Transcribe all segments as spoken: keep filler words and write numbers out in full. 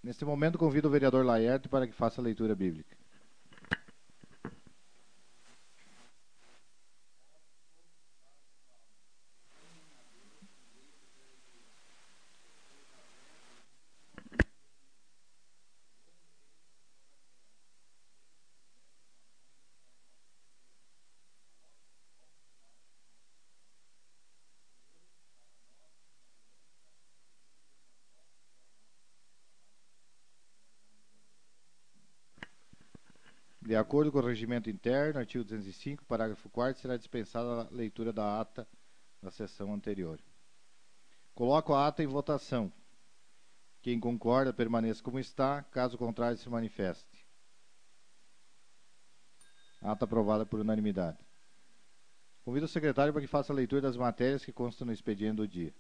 Neste momento, convido o vereador Laerte para que faça a leitura bíblica. De acordo com o regimento interno, artigo duzentos e cinco, parágrafo quarto, será dispensada a leitura da ata da sessão anterior. Coloco a ata em votação. Quem concorda, permaneça como está. Caso contrário, se manifeste. Ata aprovada por unanimidade. Convido o secretário para que faça a leitura das matérias que constam no expediente do dia.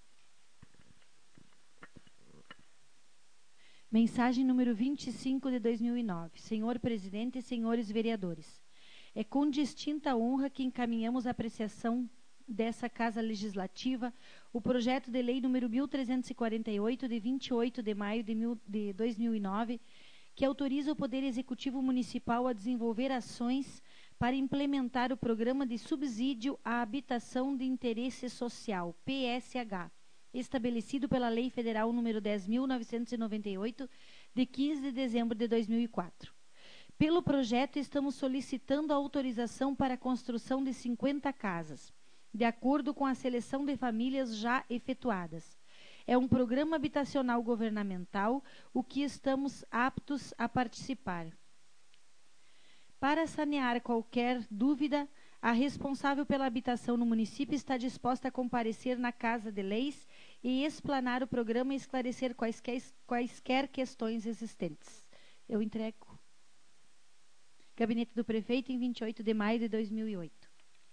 Mensagem número vinte e cinco de dois mil e nove. Senhor Presidente e senhores vereadores, é com distinta honra que encaminhamos a apreciação dessa Casa Legislativa o projeto de lei número mil trezentos e quarenta e oito, de vinte e oito de maio de, mil, de dois mil e nove, que autoriza o Poder Executivo Municipal a desenvolver ações para implementar o Programa de Subsídio à Habitação de Interesse Social, P S H, estabelecido pela Lei Federal número dez mil novecentos e noventa e oito, de quinze de dezembro de dois mil e quatro. Pelo projeto, estamos solicitando a autorização para a construção de cinquenta casas, de acordo com a seleção de famílias já efetuadas. É um programa habitacional governamental, o que estamos aptos a participar. Para sanear qualquer dúvida, a responsável pela habitação no município está disposta a comparecer na Casa de Leis e explanar o programa e esclarecer quaisquer, quaisquer questões existentes. Eu entrego. Gabinete do Prefeito, em vinte e oito de maio de dois mil e oito.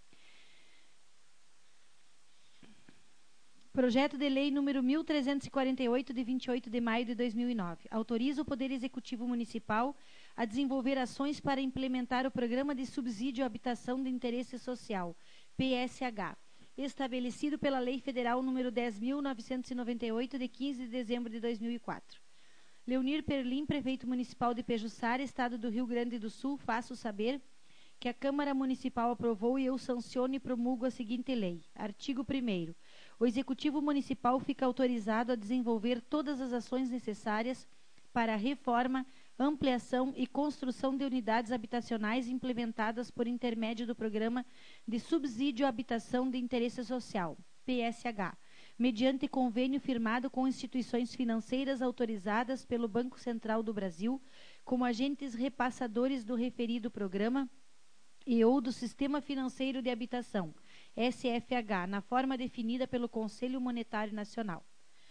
Projeto de Lei número mil trezentos e quarenta e oito, de vinte e oito de maio de dois mil e nove. Autoriza o Poder Executivo Municipal a desenvolver ações para implementar o Programa de Subsídio à Habitação de Interesse Social, P S H, estabelecido pela Lei Federal número dez mil novecentos e noventa e oito, de quinze de dezembro de dois mil e quatro. Leonir Perlim, Prefeito Municipal de Pejuçara, Estado do Rio Grande do Sul, faço saber que a Câmara Municipal aprovou e eu sanciono e promulgo a seguinte lei. Artigo primeiro. O Executivo Municipal fica autorizado a desenvolver todas as ações necessárias para a reforma, ampliação e construção de unidades habitacionais implementadas por intermédio do Programa de Subsídio à Habitação de Interesse Social, P S H, mediante convênio firmado com instituições financeiras autorizadas pelo Banco Central do Brasil como agentes repassadores do referido programa e ou do Sistema Financeiro de Habitação, S F H, na forma definida pelo Conselho Monetário Nacional.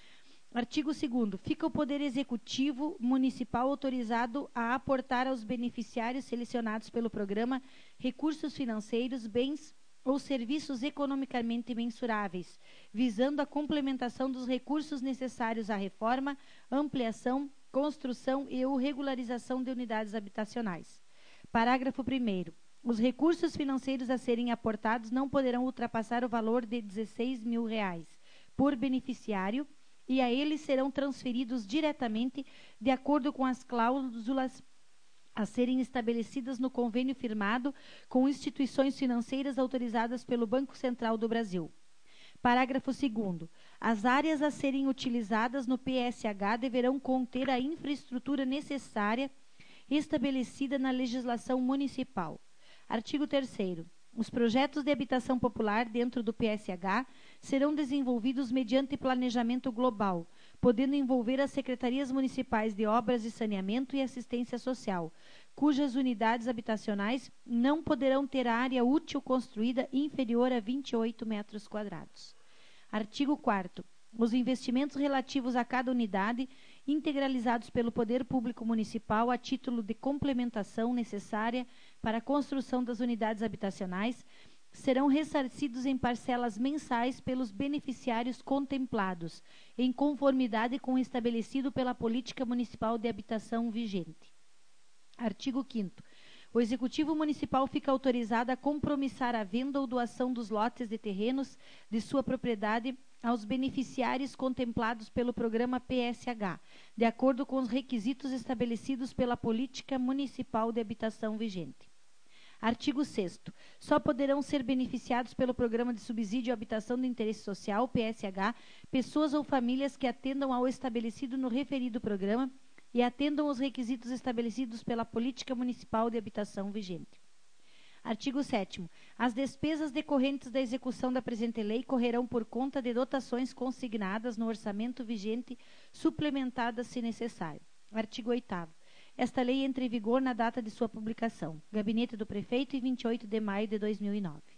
Artigo segundo. Fica o Poder Executivo Municipal autorizado a aportar aos beneficiários selecionados pelo programa recursos financeiros, bens ou serviços economicamente mensuráveis, visando a complementação dos recursos necessários à reforma, ampliação, construção e ou regularização de unidades habitacionais. Parágrafo primeiro. Os recursos financeiros a serem aportados não poderão ultrapassar o valor de dezesseis mil reais por beneficiário e a eles serão transferidos diretamente de acordo com as cláusulas a serem estabelecidas no convênio firmado com instituições financeiras autorizadas pelo Banco Central do Brasil. Parágrafo segundo. As áreas a serem utilizadas no P S H deverão conter a infraestrutura necessária estabelecida na legislação municipal. Artigo terceiro. Os projetos de habitação popular dentro do P S H serão desenvolvidos mediante planejamento global, podendo envolver as secretarias municipais de obras de saneamento e assistência social, cujas unidades habitacionais não poderão ter área útil construída inferior a vinte e oito metros quadrados. Artigo quarto. Os investimentos relativos a cada unidade, integralizados pelo Poder Público Municipal a título de complementação necessária para a construção das unidades habitacionais, serão ressarcidos em parcelas mensais pelos beneficiários contemplados, em conformidade com o estabelecido pela Política Municipal de Habitação vigente. Artigo quinto. O Executivo Municipal fica autorizado a compromissar a venda ou doação dos lotes de terrenos de sua propriedade aos beneficiários contemplados pelo programa P S H, de acordo com os requisitos estabelecidos pela política municipal de habitação vigente. Artigo sexto. Só poderão ser beneficiados pelo Programa de Subsídio à Habitação de Interesse Social, P S H, pessoas ou famílias que atendam ao estabelecido no referido programa e atendam os requisitos estabelecidos pela Política Municipal de Habitação vigente. Artigo sétimo. As despesas decorrentes da execução da presente lei correrão por conta de dotações consignadas no orçamento vigente, suplementadas se necessário. Artigo oitavo. Esta lei entra em vigor na data de sua publicação. Gabinete do Prefeito, em vinte e oito de maio de dois mil e nove.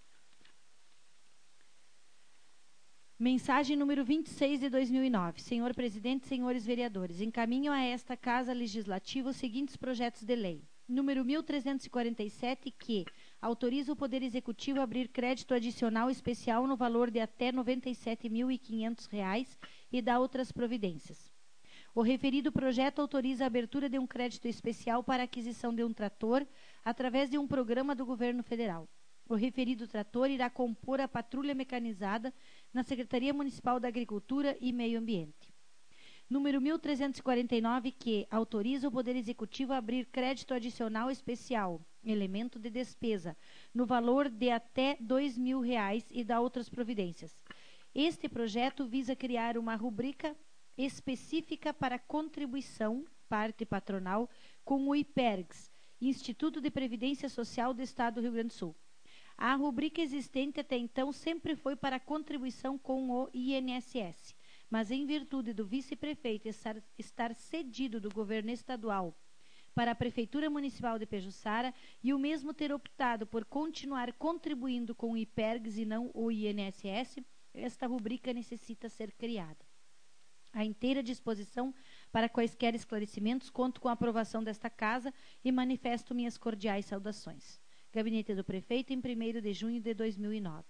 Mensagem número vinte e seis de dois mil e nove. Senhor Presidente, senhores vereadores, encaminho a esta Casa Legislativa os seguintes projetos de lei. Número mil trezentos e quarenta e sete, que autoriza o Poder Executivo a abrir crédito adicional especial no valor de até noventa e sete mil e quinhentos reais e dá outras providências. O referido projeto autoriza a abertura de um crédito especial para a aquisição de um trator através de um programa do Governo Federal. O referido trator irá compor a patrulha mecanizada na Secretaria Municipal da Agricultura e Meio Ambiente. Número mil trezentos e quarenta e nove, que autoriza o Poder Executivo a abrir crédito adicional especial, elemento de despesa, no valor de até dois mil reais e dá outras providências. Este projeto visa criar uma rubrica específica para contribuição, parte patronal, com o IPERGS, Instituto de Previdência Social do Estado do Rio Grande do Sul. A rubrica existente até então sempre foi para contribuição com o I N S S, mas em virtude do vice-prefeito estar, estar cedido do governo estadual para a Prefeitura Municipal de Pejuçara e o mesmo ter optado por continuar contribuindo com o IPERGS e não o I N S S, esta rubrica necessita ser criada. À inteira disposição para quaisquer esclarecimentos, conto com a aprovação desta Casa e manifesto minhas cordiais saudações. Gabinete do Prefeito, em primeiro de junho de dois mil e nove.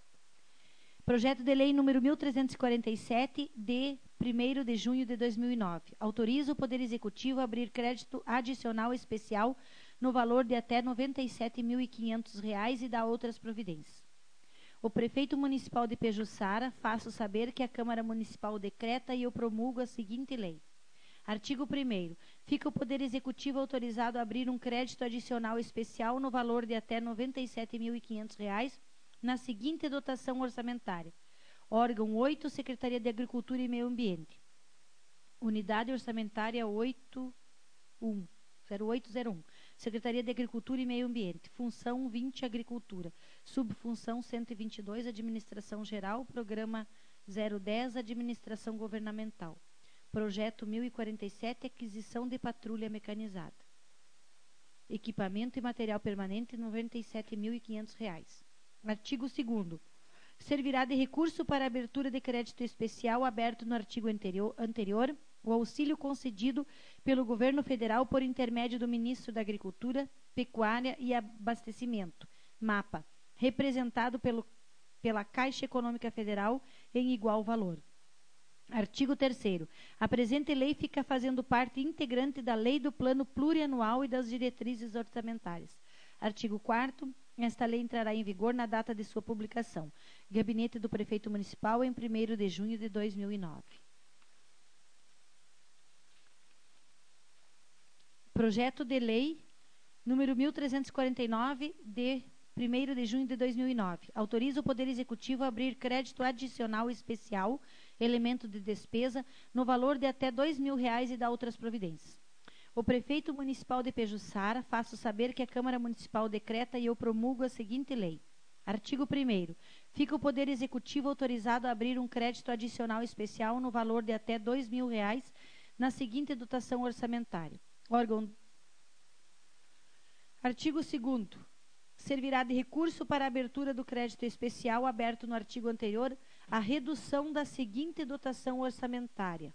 Projeto de Lei número mil trezentos e quarenta e sete, de primeiro de junho de dois mil e nove. Autoriza o Poder Executivo a abrir crédito adicional especial no valor de até noventa e sete mil e quinhentos reais e dá outras providências. O Prefeito Municipal de Pejuçara faço saber que a Câmara Municipal decreta e eu promulgo a seguinte lei. Artigo primeiro. Fica o Poder Executivo autorizado a abrir um crédito adicional especial no valor de até noventa e sete mil e quinhentos reais na seguinte dotação orçamentária. Órgão oito, Secretaria de Agricultura e Meio Ambiente. Unidade orçamentária oito um, zero oito zero um. Secretaria de Agricultura e Meio Ambiente. Função vinte, Agricultura. Subfunção cento e vinte e dois, Administração Geral. Programa zero dez, Administração Governamental. Projeto mil e quarenta e sete, Aquisição de Patrulha Mecanizada. Equipamento e material permanente, noventa e sete mil e quinhentos reais. Artigo segundo. Servirá de recurso para abertura de crédito especial aberto no artigo anterior, anterior o auxílio concedido pelo Governo Federal por intermédio do Ministro da Agricultura, Pecuária e Abastecimento, MAPA, representado pelo, pela Caixa Econômica Federal em igual valor. Artigo terceiro. A presente lei fica fazendo parte integrante da Lei do Plano Plurianual e das Diretrizes Orçamentárias. Artigo quarto. Esta lei entrará em vigor na data de sua publicação. Gabinete do Prefeito Municipal, em primeiro de junho de dois mil e nove. Projeto de Lei número mil trezentos e quarenta e nove, de primeiro de junho de dois mil e nove. Autoriza o Poder Executivo a abrir crédito adicional especial, elemento de despesa, no valor de até dois mil reais e dá outras providências. O Prefeito Municipal de Pejuçara faço saber que a Câmara Municipal decreta e eu promulgo a seguinte lei. Artigo primeiro. Fica o Poder Executivo autorizado a abrir um crédito adicional especial no valor de até dois mil reais na seguinte dotação orçamentária. Órgão. Artigo segundo. Servirá de recurso para a abertura do crédito especial aberto no artigo anterior a redução da seguinte dotação orçamentária.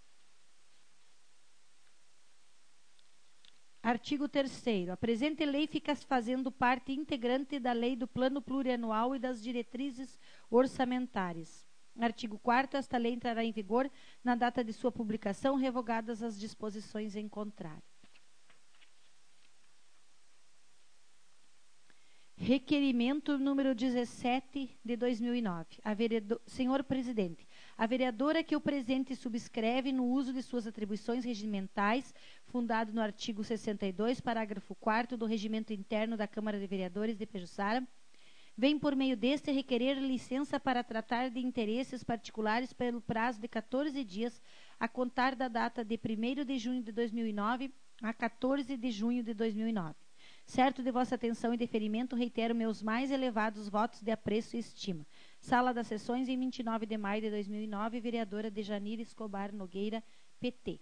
Artigo terceiro. A presente lei fica fazendo parte integrante da Lei do Plano Plurianual e das Diretrizes Orçamentárias. Artigo quarto. Esta lei entrará em vigor na data de sua publicação, revogadas as disposições em contrário. Requerimento número dezessete de dois mil e nove. A vereador, senhor presidente, a vereadora que o presente subscreve no uso de suas atribuições regimentais, fundado no artigo sessenta e dois, parágrafo quarto do Regimento Interno da Câmara de Vereadores de Pejuçara, vem por meio deste requerer licença para tratar de interesses particulares pelo prazo de quatorze dias a contar da data de primeiro de junho de dois mil e nove a quatorze de junho de dois mil e nove. Certo de vossa atenção e deferimento, reitero meus mais elevados votos de apreço e estima. Sala das Sessões, em vinte e nove de maio de dois mil e nove, vereadora Dejanira Escobar Nogueira, P T.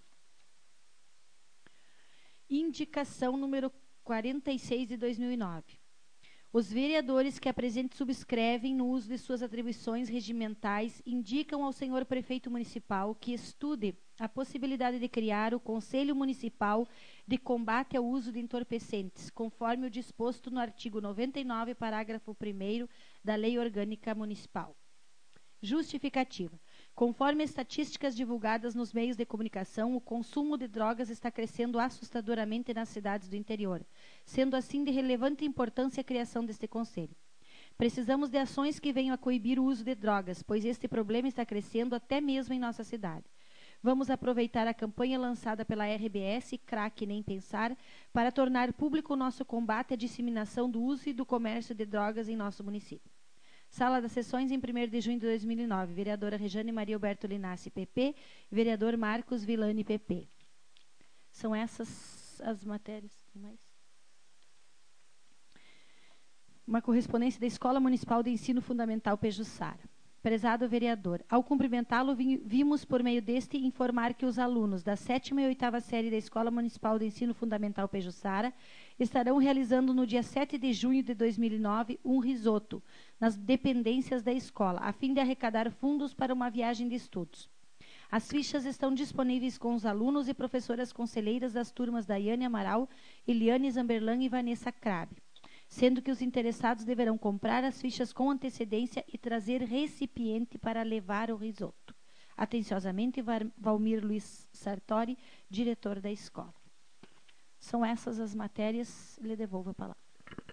Indicação número quarenta e seis de dois mil e nove. Os vereadores que a presente subscrevem no uso de suas atribuições regimentais indicam ao senhor prefeito municipal que estude a possibilidade de criar o Conselho Municipal de Combate ao Uso de Entorpecentes, conforme o disposto no artigo noventa e nove, parágrafo primeiro da Lei Orgânica Municipal. Justificativa. Conforme estatísticas divulgadas nos meios de comunicação, o consumo de drogas está crescendo assustadoramente nas cidades do interior, sendo assim de relevante importância a criação deste conselho. Precisamos de ações que venham a coibir o uso de drogas, pois este problema está crescendo até mesmo em nossa cidade. Vamos aproveitar a campanha lançada pela R B S, Crack Nem Pensar, para tornar público o nosso combate à disseminação do uso e do comércio de drogas em nosso município. Sala das Sessões, em primeiro de junho de dois mil e nove. Vereadora Rejane Maria Alberto Linassi, P P. Vereador Marcos Villani, P P. São essas as matérias. Tem mais? Uma correspondência da Escola Municipal de Ensino Fundamental Pejuçara. Prezado vereador, ao cumprimentá-lo, vimos por meio deste informar que os alunos da sétima e oitava série da Escola Municipal de Ensino Fundamental Pejuçara estarão realizando no dia sete de junho de dois mil e nove um risoto nas dependências da escola, a fim de arrecadar fundos para uma viagem de estudos. As fichas estão disponíveis com os alunos e professoras conselheiras das turmas Daiane Amaral, Eliane Zamberlan e Vanessa Crabe, sendo que os interessados deverão comprar as fichas com antecedência e trazer recipiente para levar o risoto. Atenciosamente, Valmir Luiz Sartori, diretor da escola. São essas as matérias. Lhe devolvo a palavra.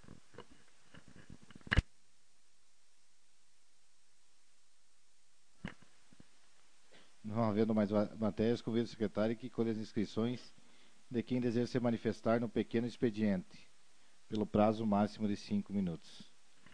Não havendo mais matérias, convido o secretário que colhe as inscrições de quem deseja se manifestar no pequeno expediente, pelo prazo máximo de cinco minutos.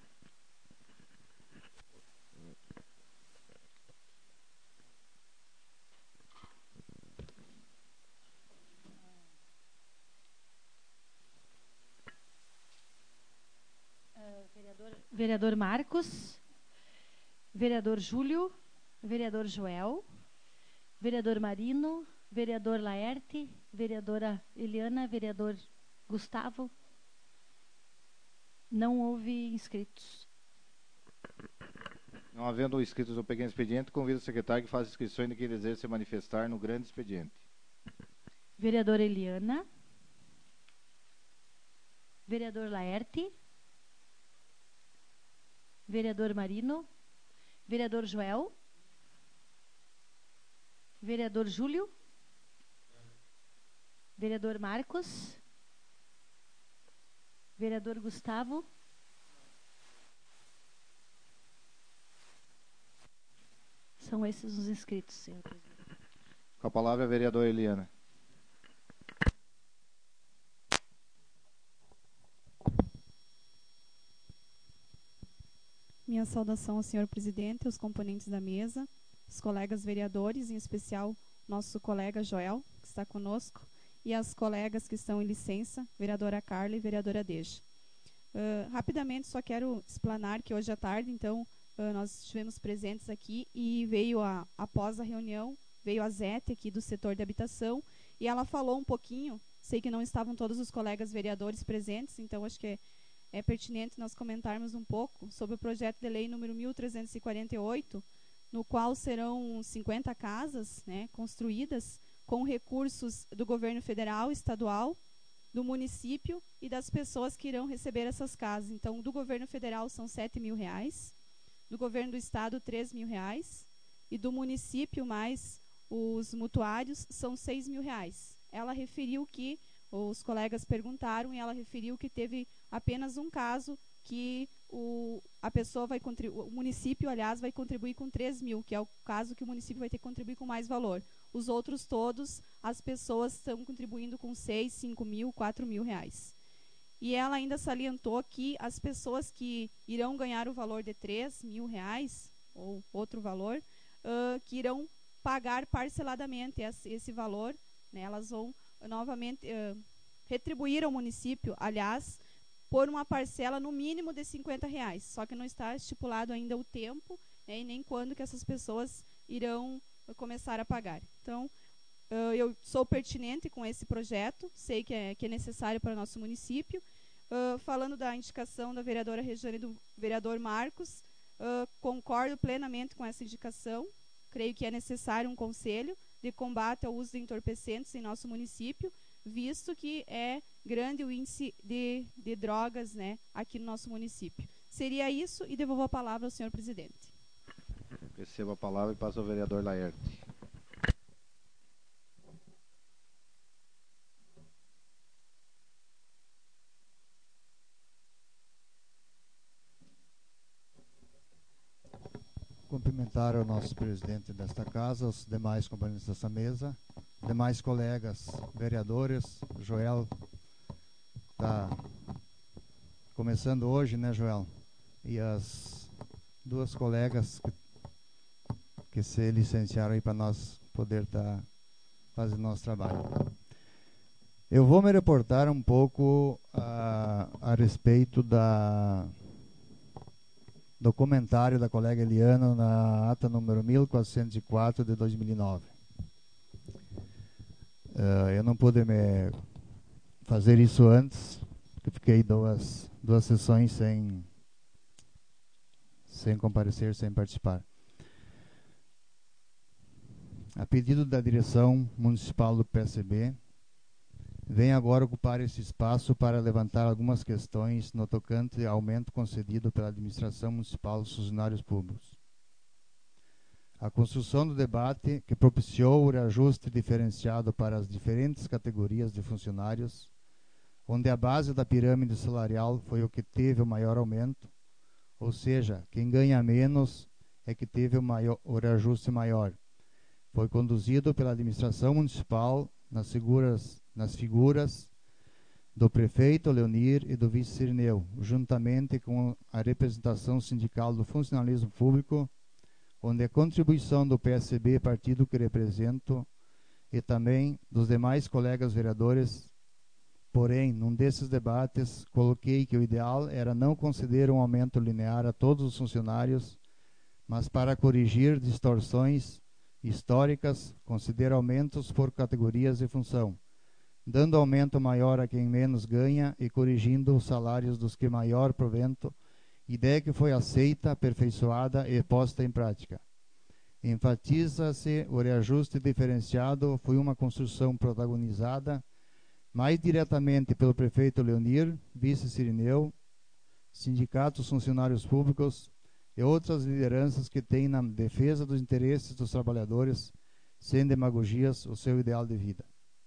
Uh, vereador, vereador Marcos, vereador Júlio, vereador Joel, vereador Marino, vereador Laerte, vereadora Eliana, vereador Gustavo. Não houve inscritos. Não havendo inscritos no pequeno expediente, convido o secretário que faça inscrições de quem deseja se manifestar no grande expediente. Vereadora Eliana. Vereador Laerte. Vereador Marino. Vereador Joel. Vereador Júlio. Vereador Marcos. Vereador Gustavo. São esses os inscritos, senhor presidente. Com a palavra a vereadora Eliana. Minha saudação ao senhor presidente, aos componentes da mesa, os colegas vereadores, em especial nosso colega Joel, que está conosco, e as colegas que estão em licença, vereadora Carla e vereadora Deja. Uh, rapidamente, só quero explanar que hoje à tarde, então, uh, nós estivemos presentes aqui e veio, a, após a reunião, veio a Zete aqui do setor de habitação e ela falou um pouquinho, sei que não estavam todos os colegas vereadores presentes, então acho que é, é pertinente nós comentarmos um pouco sobre o projeto de lei número mil trezentos e quarenta e oito, no qual serão cinquenta casas, né, construídas com recursos do governo federal, estadual, do município e das pessoas que irão receber essas casas. Então, do governo federal são sete mil reais, do governo do estado três mil reais e do município mais os mutuários são seis mil reais. Ela referiu que, os colegas perguntaram, e ela referiu que teve apenas um caso que o, a pessoa vai contribuir, o município, aliás, vai contribuir com três mil, que é o caso que o município vai ter que contribuir com mais valor. Os outros todos, as pessoas estão contribuindo com seis, cinco mil, quatro mil reais. E ela ainda salientou que as pessoas que irão ganhar o valor de três mil reais, ou outro valor, uh, que irão pagar parceladamente esse, esse valor, né, elas vão novamente uh, retribuir ao município, aliás, por uma parcela no mínimo de cinquenta reais. Só que não está estipulado ainda o tempo, né, e nem quando que essas pessoas irão uh, começar a pagar. Então, uh, eu sou pertinente com esse projeto, sei que é, que é necessário para o nosso município. Uh, falando da indicação da vereadora Regiane e do vereador Marcos, uh, concordo plenamente com essa indicação. Creio que é necessário um conselho de combate ao uso de entorpecentes em nosso município, visto que é grande o índice de, de drogas, né, aqui no nosso município. Seria isso e devolvo a palavra ao senhor presidente. Recebo a palavra e passo ao vereador Laerte. Cumprimentar o nosso presidente desta casa, os demais componentes dessa mesa, demais colegas vereadores. Joel está começando hoje, né, Joel? E as duas colegas que, que se licenciaram aí para nós poder estar tá fazendo nosso trabalho. Eu vou me reportar um pouco a, a respeito da do comentário da colega Eliana na ata número mil quatrocentos e quatro de dois mil e nove. Uh, eu não pude me fazer isso antes, porque fiquei duas, duas sessões sem, sem comparecer, sem participar. A pedido da direção municipal do P S B, venho agora ocupar esse espaço para levantar algumas questões no tocante ao aumento concedido pela administração municipal aos funcionários públicos. A construção do debate que propiciou o reajuste diferenciado para as diferentes categorias de funcionários, onde a base da pirâmide salarial foi o que teve o maior aumento, ou seja, quem ganha menos é que teve o, maior, o reajuste maior, foi conduzido pela administração municipal nas figuras nas figuras do prefeito Leonir e do vice Cirineu, juntamente com a representação sindical do funcionalismo público, onde a contribuição do P S B, partido que represento, e também dos demais colegas vereadores. Porém, num desses debates, coloquei que o ideal era não conceder um aumento linear a todos os funcionários, mas para corrigir distorções históricas, considera aumentos por categorias de função, dando aumento maior a quem menos ganha e corrigindo os salários dos que maior provento, ideia que foi aceita, aperfeiçoada e posta em prática. Enfatiza-se o reajuste diferenciado foi uma construção protagonizada mais diretamente pelo prefeito Leonir, vice Cirineu, sindicatos, funcionários públicos e outras lideranças que têm na defesa dos interesses dos trabalhadores, sem demagogias, o seu ideal de vida.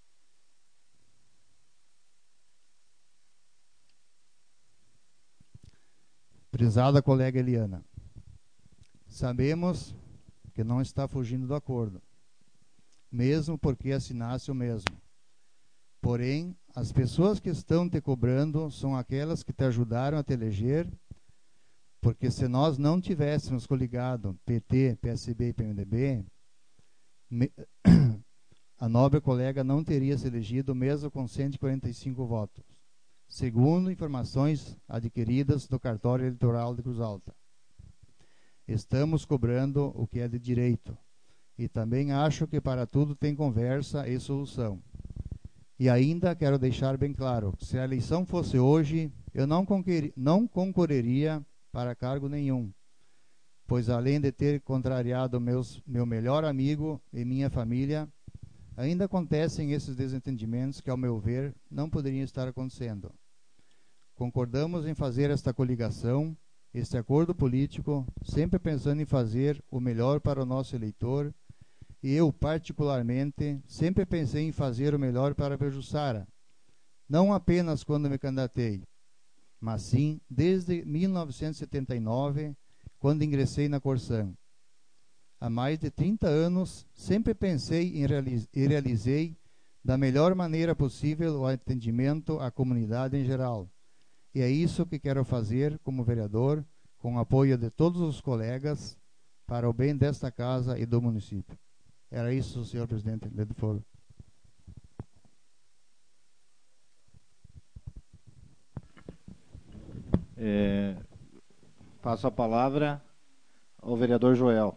Prezada colega Eliana, sabemos que não está fugindo do acordo, mesmo porque assinasse o mesmo. Porém, as pessoas que estão te cobrando são aquelas que te ajudaram a te eleger, porque se nós não tivéssemos coligado P T, P S B e P M D B, me, a nobre colega não teria se elegido mesmo com cento e quarenta e cinco votos, segundo informações adquiridas do cartório eleitoral de Cruz Alta. Estamos cobrando o que é de direito, e também acho que para tudo tem conversa e solução. E ainda quero deixar bem claro, se a eleição fosse hoje, eu não, não concorreria para cargo nenhum, pois além de ter contrariado meus, meu melhor amigo e minha família, ainda acontecem esses desentendimentos que, ao meu ver, não poderiam estar acontecendo. Concordamos em fazer esta coligação, este acordo político, sempre pensando em fazer o melhor para o nosso eleitor, e eu, particularmente, sempre pensei em fazer o melhor para a Pejuçara, não apenas quando me candidatei, mas sim desde mil novecentos e setenta e nove, quando ingressei na Corsan. Há mais de trinta anos, sempre pensei em realiz- e realizei da melhor maneira possível o atendimento à comunidade em geral. E é isso que quero fazer como vereador, com o apoio de todos os colegas, para o bem desta casa e do município. Era isso, senhor presidente do foro. É, passo a palavra ao vereador Joel.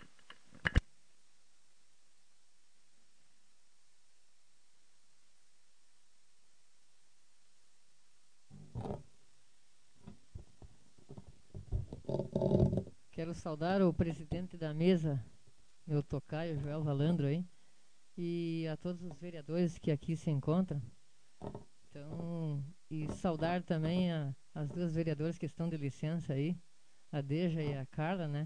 Quero saudar o presidente da mesa, meu tocaio, Joel Valandro, aí, e a todos os vereadores que aqui se encontram. Então, e saudar também a, as duas vereadoras que estão de licença aí, a Deja e a Carla, né?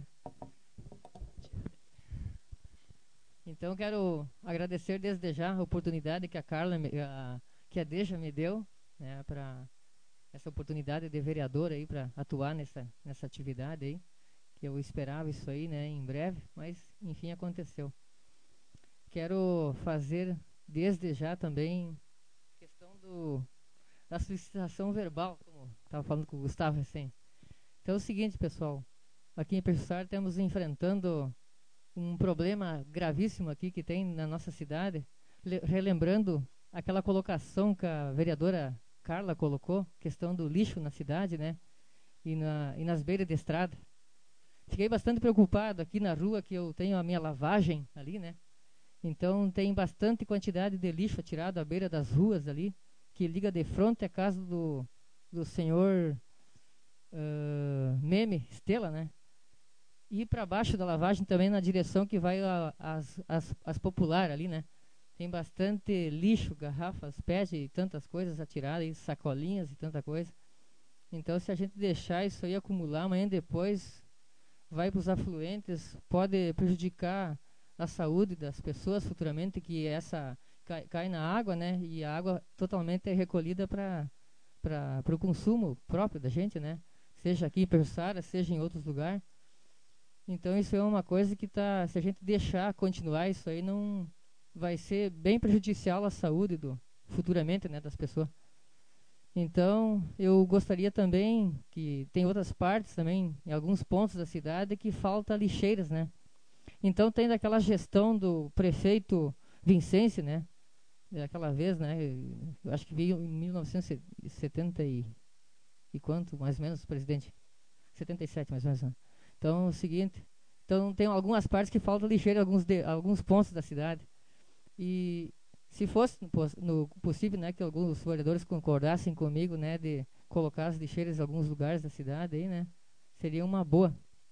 Então, quero agradecer desde já a oportunidade que a Carla, me- a, que a Deja me deu, né, para essa oportunidade de vereadora aí, para atuar nessa, nessa atividade aí, que eu esperava isso aí, né, em breve, mas enfim aconteceu. Quero fazer desde já também questão do, da solicitação verbal, como estava falando com o Gustavo recém. Então é o seguinte, pessoal, aqui em Peixoçar temos enfrentando um problema gravíssimo aqui que tem na nossa cidade, le- relembrando aquela colocação que a vereadora Carla colocou, questão do lixo na cidade, né, e, na, e nas beiras de estrada. Fiquei bastante preocupado aqui na rua, que eu tenho a minha lavagem ali, né? Então tem bastante quantidade de lixo atirado à beira das ruas ali, que liga de frente à casa do, do senhor uh, Meme Estela, né? E para baixo da lavagem também na direção que vai a- as, as, as popular ali, né? Tem bastante lixo, garrafas, pés e tantas coisas atiradas, e sacolinhas e tanta coisa. Então se a gente deixar isso aí acumular, amanhã depois vai para os afluentes, pode prejudicar a saúde das pessoas futuramente, que essa cai, cai na água, né? E a água totalmente é recolhida para para o consumo próprio da gente, né? Seja aqui em Peixoçara, seja em outros lugares. Então isso é uma coisa que tá, se a gente deixar continuar isso aí, não vai ser bem prejudicial à saúde do futuramente, né, das pessoas. Então, eu gostaria também que tem outras partes também, em alguns pontos da cidade, que falta lixeiras, né? Então, tem daquela gestão do prefeito Vicente, né? Daquela vez, né? Eu acho que veio em mil novecentos e setenta e, e quanto, mais ou menos, presidente? setenta e sete, mais ou menos. Né? Então, é o seguinte, então tem algumas partes que falta lixeira em alguns, de, alguns pontos da cidade. E se fosse no, pos- no possível, né, que alguns vereadores concordassem comigo, né, de colocar as lixeiras em alguns lugares da cidade aí, né, seria uma boa.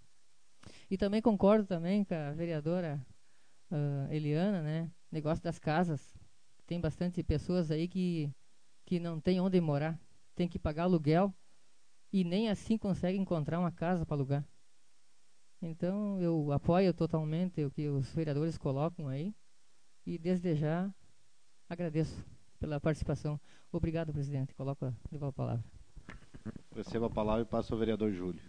E também concordo também com a vereadora ah, Eliana, né, negócio das casas. Tem bastante pessoas aí que que não tem onde morar, tem que pagar aluguel e nem assim consegue encontrar uma casa para alugar. Então eu apoio totalmente o que os vereadores colocam aí e desde já agradeço pela participação. Obrigado, presidente. Coloco a, devolvo a palavra. Receba a palavra e passa ao vereador Júlio.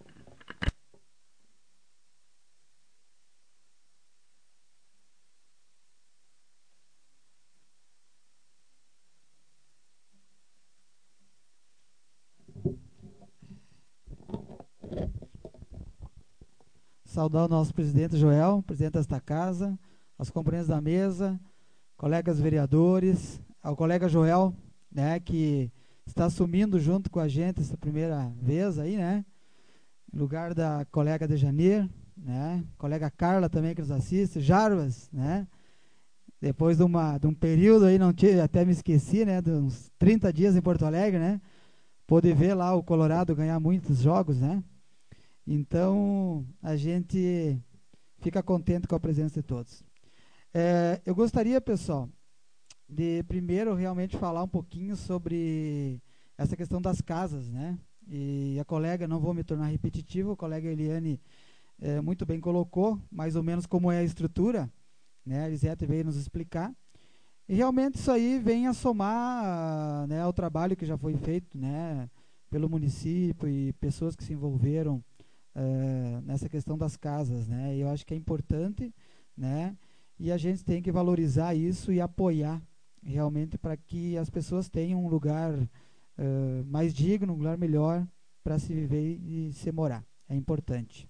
Saudar o nosso presidente Joel, presidente desta casa, aos componentes da mesa, colegas vereadores, ao colega Joel, né, que está assumindo junto com a gente essa primeira vez aí, né, em lugar da colega Dejanir, né, colega Carla também que nos assiste, Jarbas, né, depois de, uma, de um período aí, não tive, até me esqueci, né, de uns trinta dias em Porto Alegre, né, pude ver lá o Colorado ganhar muitos jogos, né. Então, a gente fica contente com a presença de todos. É, eu gostaria, pessoal, de primeiro realmente falar um pouquinho sobre essa questão das casas, né? E a colega, não vou me tornar repetitivo, a colega Eliane é, muito bem colocou, mais ou menos como é a estrutura, né? A Elisete veio nos explicar. E realmente isso aí vem a somar, né, ao trabalho que já foi feito, né, pelo município e pessoas que se envolveram uh, nessa questão das casas, né? E eu acho que é importante, né? E a gente tem que valorizar isso e apoiar realmente para que as pessoas tenham um lugar uh, mais digno, um lugar melhor para se viver e se morar. É importante.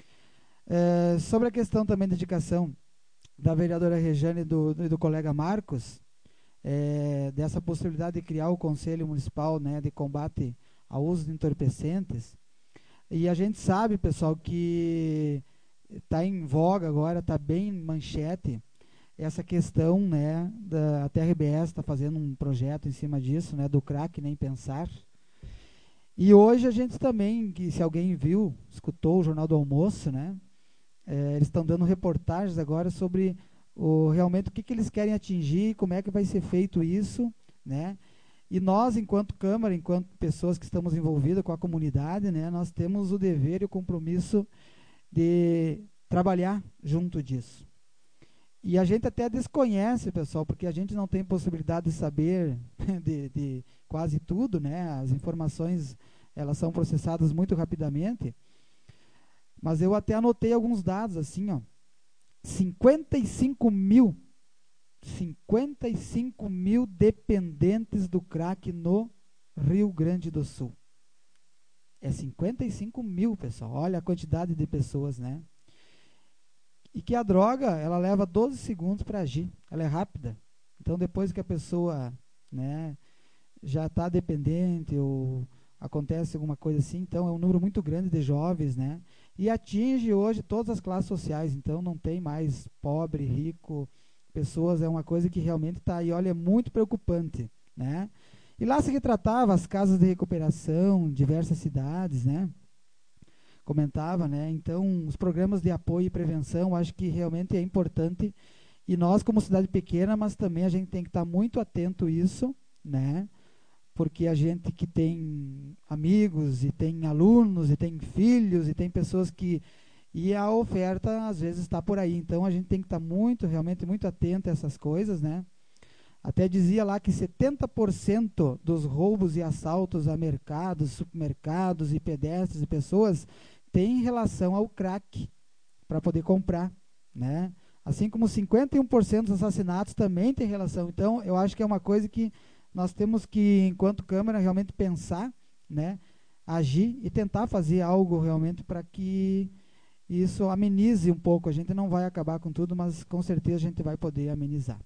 Uh, sobre a questão também da indicação da vereadora Rejane e do, do, do colega Marcos, é, dessa possibilidade de criar o Conselho Municipal, né, de combate ao uso de entorpecentes. E a gente sabe, pessoal, que está em voga agora, está bem em manchete, essa questão, né, da a T R B S está fazendo um projeto em cima disso, né, do crack nem pensar. E hoje a gente também, que se alguém viu, escutou o Jornal do Almoço, né, é, eles estão dando reportagens agora sobre o, realmente o que, que eles querem atingir, como é que vai ser feito isso, né? E nós, enquanto Câmara, enquanto pessoas que estamos envolvidas com a comunidade, né, nós temos o dever e o compromisso de trabalhar junto disso. E a gente até desconhece, pessoal, porque a gente não tem possibilidade de saber de, de quase tudo, né? As informações, elas são processadas muito rapidamente. Mas eu até anotei alguns dados, assim, ó. cinquenta e cinco mil, cinquenta e cinco mil dependentes do crack no Rio Grande do Sul. É cinquenta e cinco mil, pessoal. Olha a quantidade de pessoas, né? E que a droga, ela leva doze segundos para agir. Ela é rápida. Então, depois que a pessoa, né, já está dependente ou acontece alguma coisa assim, então é um número muito grande de jovens, né? E atinge hoje todas as classes sociais, então não tem mais pobre, rico, pessoas, é uma coisa que realmente está aí, olha, é muito preocupante, né? E lá se retratava as casas de recuperação, diversas cidades, né? Comentava, né? Então, os programas de apoio e prevenção, acho que realmente é importante, e nós como cidade pequena, mas também a gente tem que estar muito atento a isso, né? Porque a gente que tem amigos e tem alunos e tem filhos e tem pessoas que... E a oferta, às vezes, está por aí. Então, a gente tem que estar muito, realmente, muito atento a essas coisas, né? Até dizia lá que setenta por cento dos roubos e assaltos a mercados, supermercados e pedestres e pessoas tem relação ao crack para poder comprar, né? Assim como cinquenta e um por cento dos assassinatos também tem relação. Então, eu acho que é uma coisa que nós temos que, enquanto Câmara, realmente pensar, né, agir e tentar fazer algo realmente para que isso amenize um pouco. A gente não vai acabar com tudo, mas com certeza a gente vai poder amenizar.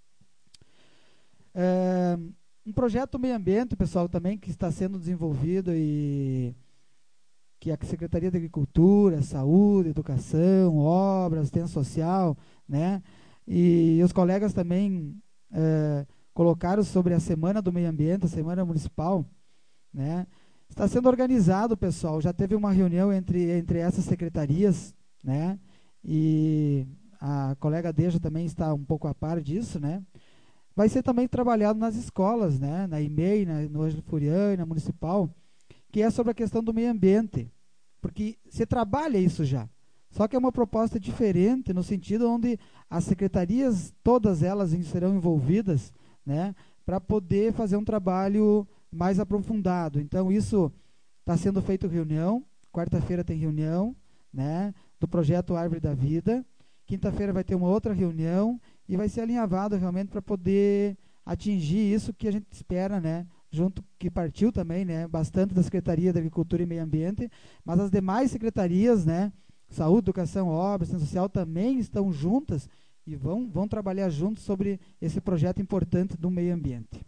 É, um projeto do meio ambiente, pessoal, também que está sendo desenvolvido e que a Secretaria de Agricultura, Saúde, Educação, Obras, Assistência Social, né, e os colegas também... É, colocaram sobre a Semana do Meio Ambiente, a Semana Municipal, né? Está sendo organizado, pessoal, já teve uma reunião entre, entre essas secretarias, né? E a colega Deja também está um pouco a par disso, né? Vai ser também trabalhado nas escolas, né? Na I M E I, na, no Ângelo Furiani, na Municipal, que é sobre a questão do meio ambiente, porque se trabalha isso já, só que é uma proposta diferente, no sentido onde as secretarias, todas elas serão envolvidas, né, para poder fazer um trabalho mais aprofundado. Então, isso está sendo feito reunião, quarta-feira tem reunião, né, do projeto Árvore da Vida, quinta-feira vai ter uma outra reunião e vai ser alinhavado realmente para poder atingir isso que a gente espera, né, junto, que partiu também, né, bastante da Secretaria da Agricultura e Meio Ambiente, mas as demais secretarias, né, Saúde, Educação, Obras, Assistência Social também estão juntas e vão, vão trabalhar juntos sobre esse projeto importante do meio ambiente.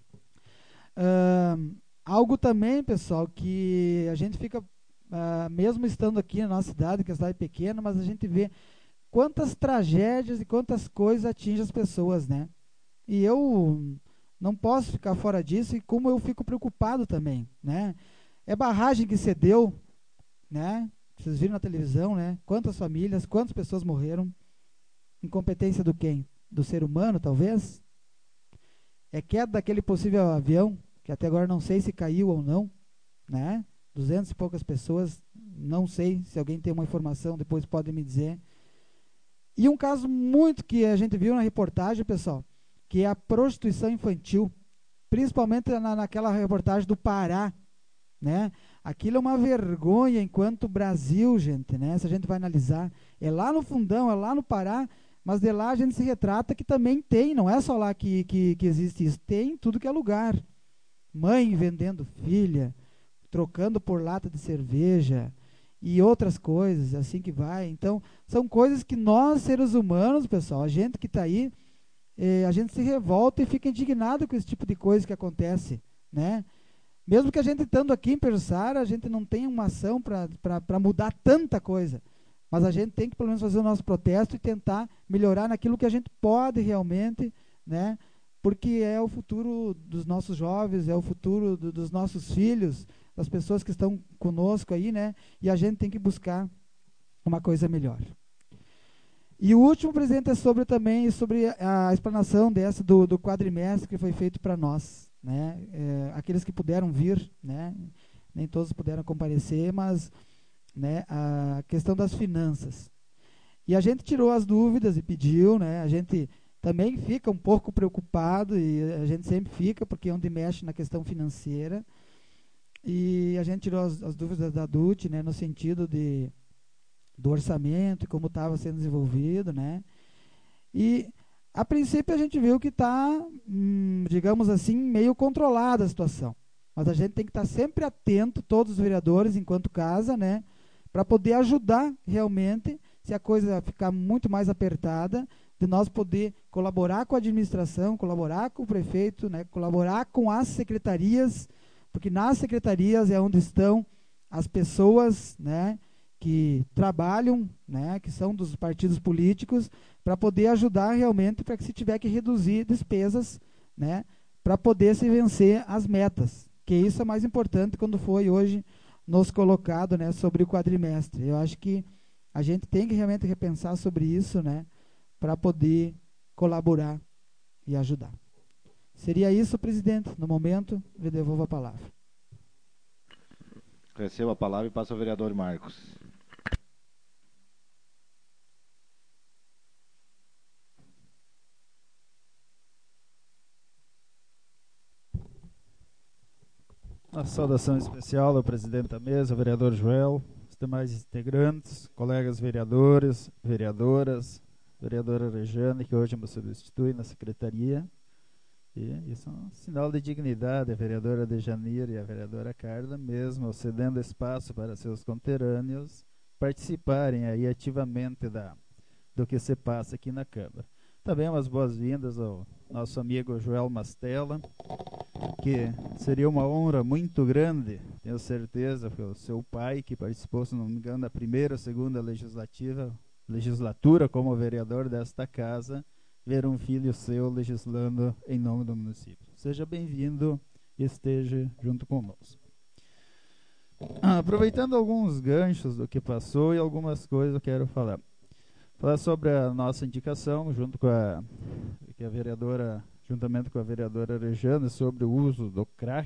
Uh, algo também, pessoal, que a gente fica, uh, mesmo estando aqui na nossa cidade, que é uma cidade pequena, mas a gente vê quantas tragédias e quantas coisas atingem as pessoas, né? E eu não posso ficar fora disso, e como eu fico preocupado também, né? É barragem que cedeu, né? Vocês viram na televisão, né? Quantas famílias, quantas pessoas morreram? Incompetência do quem? Do ser humano, talvez? É queda daquele possível avião, que até agora não sei se caiu ou não, né? Duzentas e poucas pessoas, não sei, se alguém tem uma informação, depois pode me dizer. E um caso muito que a gente viu na reportagem, pessoal, que é a prostituição infantil, principalmente na, naquela reportagem do Pará, né? Aquilo é uma vergonha enquanto Brasil, gente, né? Se a gente vai analisar, é lá no fundão, é lá no Pará, mas de lá a gente se retrata que também tem, não é só lá que, que, que existe isso, tem em tudo que é lugar. Mãe vendendo filha, trocando por lata de cerveja e outras coisas, assim que vai. Então, são coisas que nós, seres humanos, pessoal, a gente que está aí, eh, a gente se revolta e fica indignado com esse tipo de coisa que acontece, né? Mesmo que a gente estando aqui em Pejuçara, a gente não tenha uma ação para mudar tanta coisa, mas a gente tem que pelo menos fazer o nosso protesto e tentar melhorar naquilo que a gente pode realmente, né? Porque é o futuro dos nossos jovens, é o futuro do, dos nossos filhos, das pessoas que estão conosco aí, né? E a gente tem que buscar uma coisa melhor. E o último, presidente, é sobre também sobre a, a explanação dessa do, do quadrimestre que foi feito para nós, né? É, aqueles que puderam vir, né? Nem todos puderam comparecer, mas, né, a questão das finanças. E a gente tirou as dúvidas e pediu, né? A gente também fica um pouco preocupado, e a gente sempre fica, porque é onde mexe na questão financeira. E a gente tirou as, as dúvidas da D U T, né, no sentido de, do orçamento e como estava sendo desenvolvido, né? E, a princípio, a gente viu que está, hum, digamos assim, meio controlada a situação. Mas a gente tem que estar sempre atento, todos os vereadores, enquanto casa, né, para poder ajudar realmente, se a coisa ficar muito mais apertada, de nós poder colaborar com a administração, colaborar com o prefeito, né, colaborar com as secretarias, porque nas secretarias é onde estão as pessoas, né, que trabalham, né, que são dos partidos políticos, para poder ajudar realmente, para que se tiver que reduzir despesas, né, para poder se vencer as metas, que isso é mais importante quando foi hoje nos colocado, né, sobre o quadrimestre. Eu acho que a gente tem que realmente repensar sobre isso, né, para poder colaborar e ajudar. Seria isso, presidente. No momento, lhe devolvo a palavra. Recebo a palavra e passo ao vereador Marcos. Uma saudação especial ao presidente da mesa, o vereador Joel, os demais integrantes, colegas vereadores, vereadoras, vereadora Rejane, que hoje me substitui na secretaria. E isso é um sinal de dignidade, a vereadora Dejanira e a vereadora Carla, mesmo cedendo espaço para seus conterrâneos participarem aí ativamente da, do que se passa aqui na Câmara. Também umas boas-vindas ao nosso amigo Joel Mastella, que seria uma honra muito grande, tenho certeza, pelo seu pai, que participou, se não me engano, da primeira ou segunda legislativa, legislatura como vereador desta casa, ver um filho seu legislando em nome do município. Seja bem-vindo e esteja junto conosco. Ah, aproveitando alguns ganchos do que passou e algumas coisas eu quero falar. Falar sobre a nossa indicação, junto com a, que a vereadora, juntamente com a vereadora Rejane, sobre o uso do crack.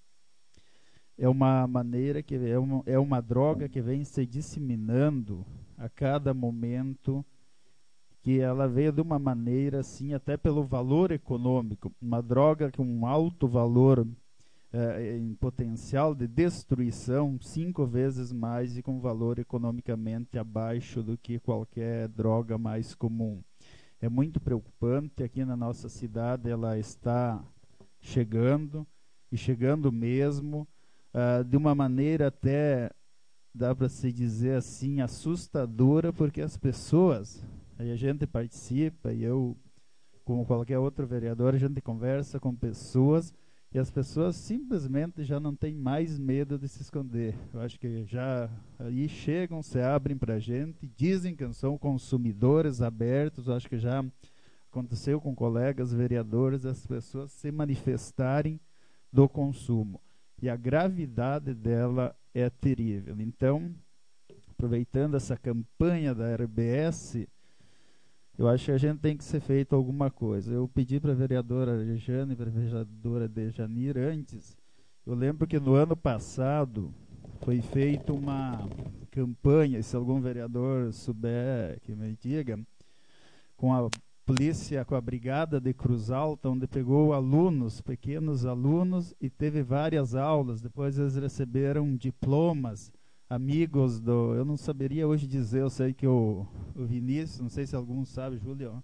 É uma maneira que é uma, é uma droga que vem se disseminando a cada momento, que ela veio de uma maneira, assim, até pelo valor econômico, uma droga com um alto valor eh, em potencial de destruição, cinco vezes mais e com valor economicamente abaixo do que qualquer droga mais comum. É muito preocupante, aqui na nossa cidade ela está chegando, e chegando mesmo, uh, de uma maneira até, dá para se dizer assim, assustadora, porque as pessoas... Aí a gente participa e eu, como qualquer outro vereador, a gente conversa com pessoas e as pessoas simplesmente já não têm mais medo de se esconder. Eu acho que já aí chegam, se abrem para a gente, dizem que são consumidores abertos. Eu acho que já aconteceu com colegas vereadores, as pessoas se manifestarem do consumo. E a gravidade dela é terrível. Então, aproveitando essa campanha da R B S, eu acho que a gente tem que ser feito alguma coisa. Eu pedi para a vereadora Rejane e para a vereadora Dejanira antes. Eu lembro que no ano passado foi feita uma campanha, se algum vereador souber que me diga, com a polícia com a brigada de Cruz Alta, onde pegou alunos, pequenos alunos, e teve várias aulas. Depois eles receberam diplomas, amigos do... Eu não saberia hoje dizer, eu sei que o, o Vinícius, não sei se algum sabe, Júlio.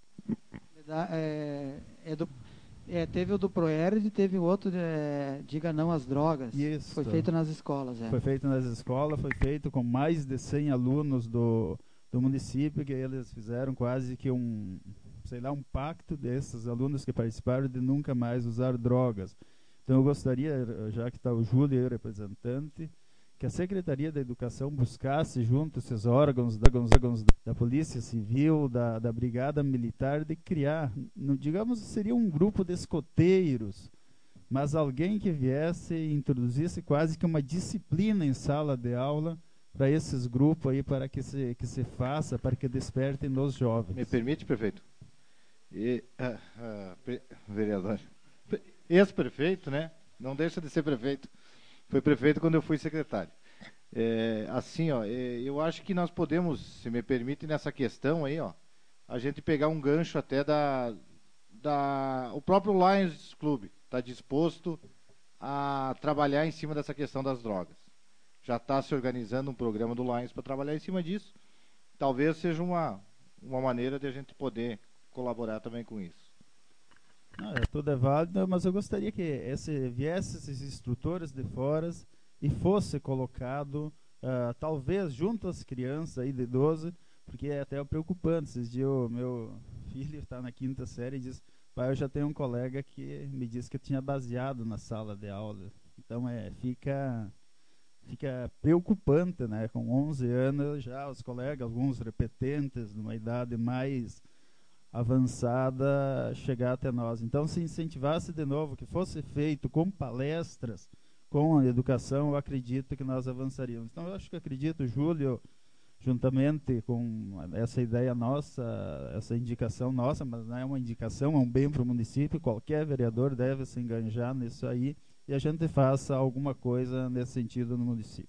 É, é do, é, teve o do Proerd e teve o outro, é, Diga Não às Drogas. Isso. Foi feito nas escolas. É. Foi feito nas escolas, foi feito com mais de cem alunos do... do município, que eles fizeram quase que um, sei lá, um pacto desses alunos que participaram de nunca mais usar drogas. Então eu gostaria, já que está o Júlio, representante, que a Secretaria da Educação buscasse junto esses órgãos da, órgãos da Polícia Civil, da, da Brigada Militar, de criar, no, digamos, seria um grupo de escoteiros, mas alguém que viesse e introduzisse quase que uma disciplina em sala de aula para esses grupos aí, para que se, que se faça, para que despertem nos jovens. Me permite, prefeito? E, uh, uh, pre vereador, ex-prefeito, né? Não deixa de ser prefeito. Foi prefeito quando eu fui secretário. É, assim, ó, é, eu acho que nós podemos, se me permite, nessa questão aí, ó, a gente pegar um gancho até da, da o próprio Lions Club está disposto a trabalhar em cima dessa questão das drogas. Já está se organizando um programa do Lions para trabalhar em cima disso. Talvez seja uma, uma maneira de a gente poder colaborar também com isso. Não, é, tudo é válido, mas eu gostaria que esse, viesse esses instrutores de fora e fosse colocado, uh, talvez, junto às crianças aí de doze, porque é até preocupante. Esses dias o meu filho está na quinta série e diz, pai, eu já tenho um colega que me disse que eu tinha baseado na sala de aula. Então, é, fica... fica preocupante, né? Com onze anos já os colegas, alguns repetentes, numa idade mais avançada, chegar até nós. Então, se incentivasse de novo, que fosse feito com palestras, com a educação, eu acredito que nós avançaríamos. Então, eu acho que acredito, Júlio, juntamente com essa ideia nossa, essa indicação nossa, mas não é uma indicação, é um bem para o município, qualquer vereador deve se engajar nisso aí, e a gente faça alguma coisa nesse sentido no município.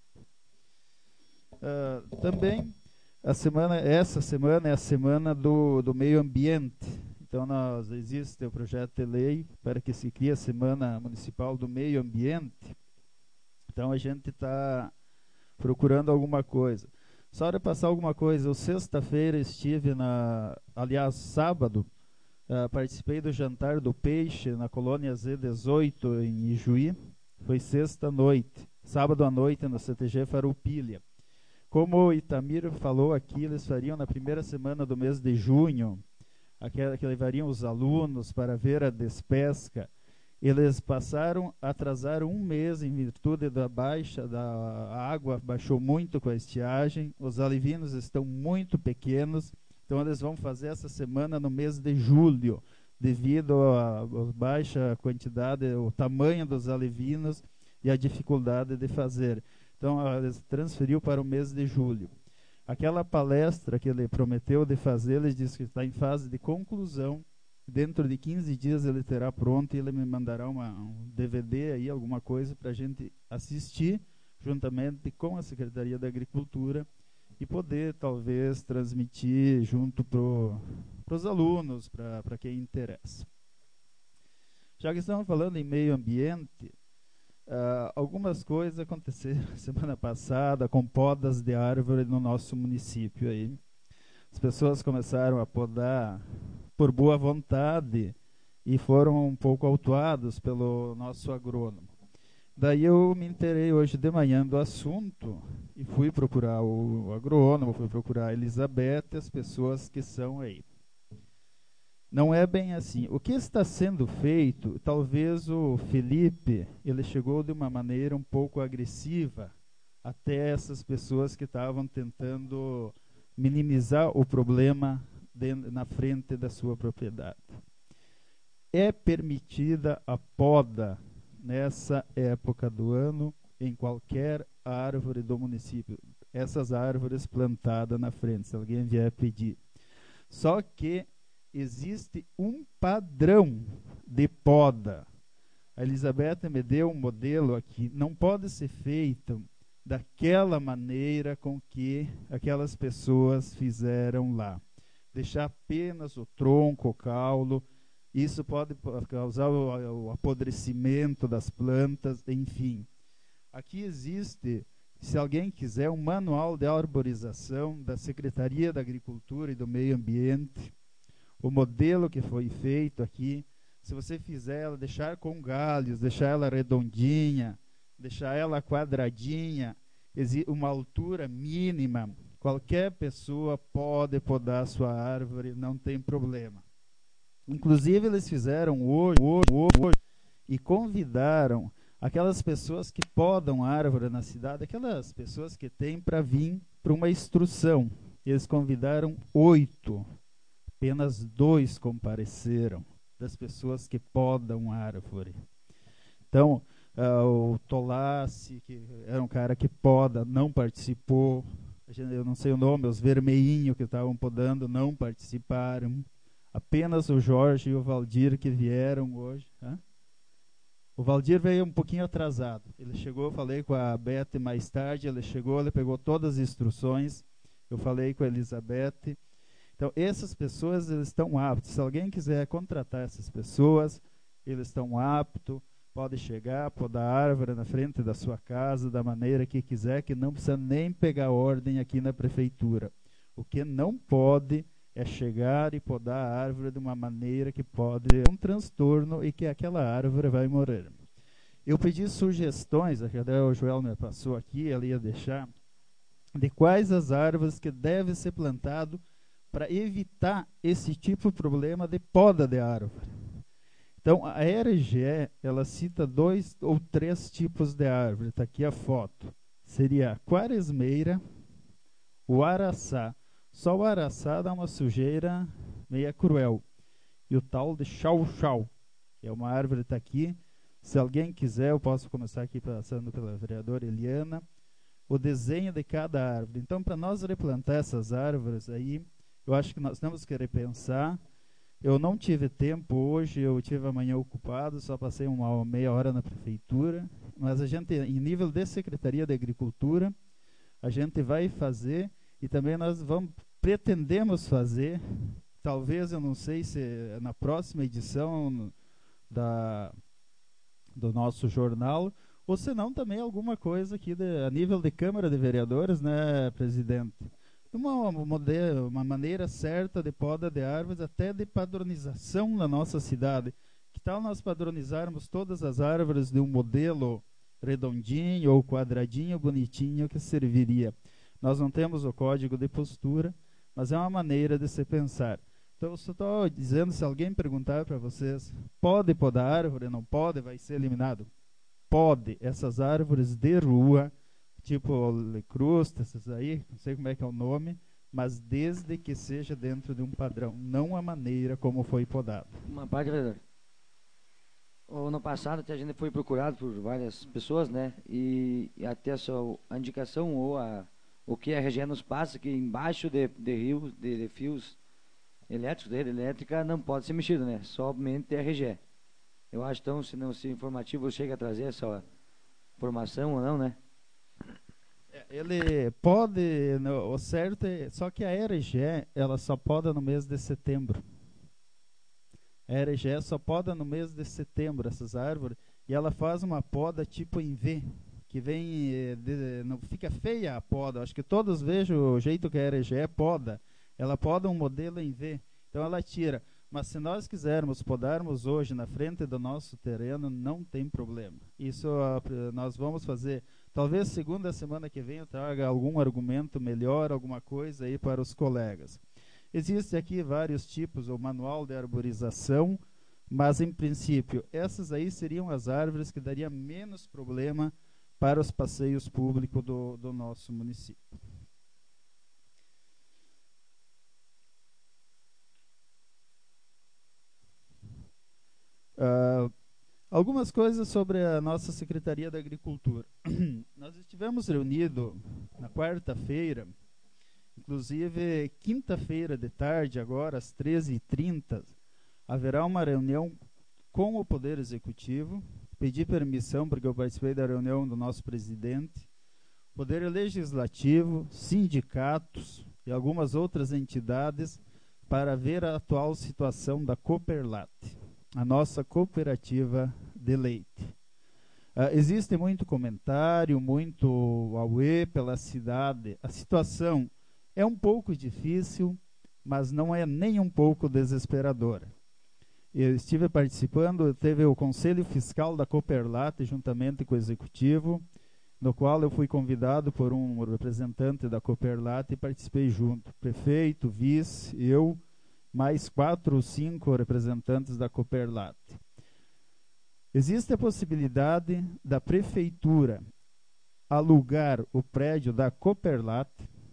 Uh, também, a semana, essa semana é a semana do, do meio ambiente. Então, nós, existe o projeto de lei para que se crie a Semana Municipal do Meio Ambiente. Então, a gente está procurando alguma coisa. Só para passar alguma coisa, eu sexta-feira estive na, aliás, sábado, Uh, participei do jantar do peixe na colônia Z dezoito em Ijuí. Foi sexta-noite, sábado à noite no C T G Farroupilha. Como o Itamir falou aqui, eles fariam na primeira semana do mês de junho, aquela que levariam os alunos para ver a despesca. Eles passaram, atrasaram um mês em virtude da baixa, da a água baixou muito com a estiagem, os alevinos estão muito pequenos. Então, eles vão fazer essa semana no mês de julho, devido à baixa quantidade, o tamanho dos alevinos e a dificuldade de fazer. Então, eles transferiu para o mês de julho. Aquela palestra que ele prometeu de fazer, ele disse que está em fase de conclusão. Dentro de quinze dias ele terá pronto e ele me mandará uma, um D V D, aí, alguma coisa, para a gente assistir, juntamente com a Secretaria da Agricultura, e poder, talvez, transmitir junto para os alunos, para quem interessa. Já que estamos falando em meio ambiente, uh, algumas coisas aconteceram semana passada com podas de árvore no nosso município. Aí. As pessoas começaram a podar por boa vontade e foram um pouco autuados pelo nosso agrônomo. Daí eu me inteirei hoje de manhã do assunto e fui procurar o agrônomo, fui procurar a Elizabeth e as pessoas que são aí. Não é bem assim. O que está sendo feito, talvez o Felipe, ele chegou de uma maneira um pouco agressiva até essas pessoas que estavam tentando minimizar o problema de, na frente da sua propriedade. É permitida a poda nessa época do ano, em qualquer árvore do município. Essas árvores plantadas na frente, se alguém vier pedir. Só que existe um padrão de poda. A Elizabeth me deu um modelo aqui. Não pode ser feito daquela maneira com que aquelas pessoas fizeram lá. deixar apenas o tronco, o caule. Isso pode causar o, o apodrecimento das plantas, enfim. Aqui existe, se alguém quiser, um manual de arborização da Secretaria da Agricultura e do Meio Ambiente. O modelo que foi feito aqui, se você fizer ela, deixar com galhos, deixar ela redondinha, deixar ela quadradinha, uma altura mínima, qualquer pessoa pode podar sua árvore, não tem problema. Inclusive, eles fizeram hoje, hoje, hoje e convidaram aquelas pessoas que podam árvore na cidade, aquelas pessoas que têm para vir para uma instrução. Eles convidaram oito, apenas dois compareceram, das pessoas que podam árvore. Então, uh, o Tolassi, que era um cara que poda, não participou. Eu não sei o nome, os vermelhinhos que estavam podando não participaram. Apenas o Jorge e o Valdir que vieram hoje. Hã? O Valdir veio um pouquinho atrasado. Ele chegou, eu falei com a Beth mais tarde, ele chegou, ele pegou todas as instruções. Eu falei com a Elizabeth. Então, essas pessoas, eles estão aptos. Se alguém quiser contratar essas pessoas, eles estão aptos. Pode chegar, podar a árvore na frente da sua casa, da maneira que quiser, que não precisa nem pegar ordem aqui na prefeitura. O que não pode é chegar e podar a árvore de uma maneira que pode ter um transtorno e que aquela árvore vai morrer. Eu pedi sugestões, até o Joel me passou aqui, ele ia deixar, de quais as árvores que devem ser plantadas para evitar esse tipo de problema de poda de árvore. Então, a R G E, ela cita dois ou três tipos de árvore. Está aqui a foto. Seria a quaresmeira, o araçá. Só o araçá dá uma sujeira meia cruel. E o tal de chau-chau, que é uma árvore que está aqui. Se alguém quiser, eu posso começar aqui passando pela vereadora Eliana. O desenho de cada árvore. Então, para nós replantar essas árvores aí, eu acho que nós temos que repensar. Eu não tive tempo hoje, eu tive amanhã ocupado, só passei uma meia hora na prefeitura. Mas a gente, em nível de Secretaria de Agricultura, a gente vai fazer e também nós vamos, pretendemos fazer, talvez, eu não sei se na próxima edição da, do nosso jornal, ou se não também alguma coisa aqui de, a nível de Câmara de Vereadores, né, presidente? Uma, uma, uma maneira certa de poda de árvores, até de padronização na nossa cidade. Que tal nós padronizarmos todas as árvores de um modelo redondinho ou quadradinho, bonitinho, que serviria? Nós não temos o código de postura, mas é uma maneira de se pensar. Então, eu só estou dizendo, se alguém perguntar para vocês, pode podar árvore? Não pode? Vai ser eliminado? Pode. Essas árvores de rua, tipo lecrusta, essas aí, não sei como é que é o nome, mas desde que seja dentro de um padrão, não a maneira como foi podado. Uma parte, vereador. O ano passado a gente foi procurado por várias pessoas, né? E, e até a sua a indicação ou a, o que a R G E nos passa, que embaixo de, de rios, de, de fios elétricos, de rede elétrica, não pode ser mexido, né? Somente a R G E. Eu acho, então, se não se informativo chega a trazer essa informação ou não, né? Ele pode, no, o certo é, só que a R G E, ela só poda no mês de setembro. A R G E só poda no mês de setembro essas árvores, e ela faz uma poda tipo em V, que vem, de, não fica feia a poda. Acho que todos vejam o jeito que a R G E poda. Ela poda um modelo em V, então ela tira. Mas se nós quisermos podarmos hoje na frente do nosso terreno, não tem problema. Isso uh, nós vamos fazer. Talvez segunda semana que vem eu traga algum argumento melhor, alguma coisa aí para os colegas. Existem aqui vários tipos, o manual de arborização, mas em princípio, essas aí seriam as árvores que daria menos problema para os passeios públicos do, do nosso município. Uh, algumas coisas sobre a nossa Secretaria da Agricultura. Nós estivemos reunidos na quarta-feira, inclusive quinta-feira de tarde, agora às treze e trinta, haverá uma reunião com o Poder Executivo. Pedi permissão porque eu participei da reunião do nosso presidente, Poder Legislativo, sindicatos e algumas outras entidades, para ver a atual situação da Cooperlat, a nossa cooperativa de leite. Uh, existe muito comentário, muito auê pela cidade. A situação é um pouco difícil, mas não é nem um pouco desesperadora. Eu estive participando, teve o Conselho Fiscal da Cooperlat, juntamente com o Executivo, no qual eu fui convidado por um representante da Cooperlat e participei junto. Prefeito, vice, eu, mais quatro ou cinco representantes da Cooperlat. Existe a possibilidade da Prefeitura alugar o prédio da Cooperlat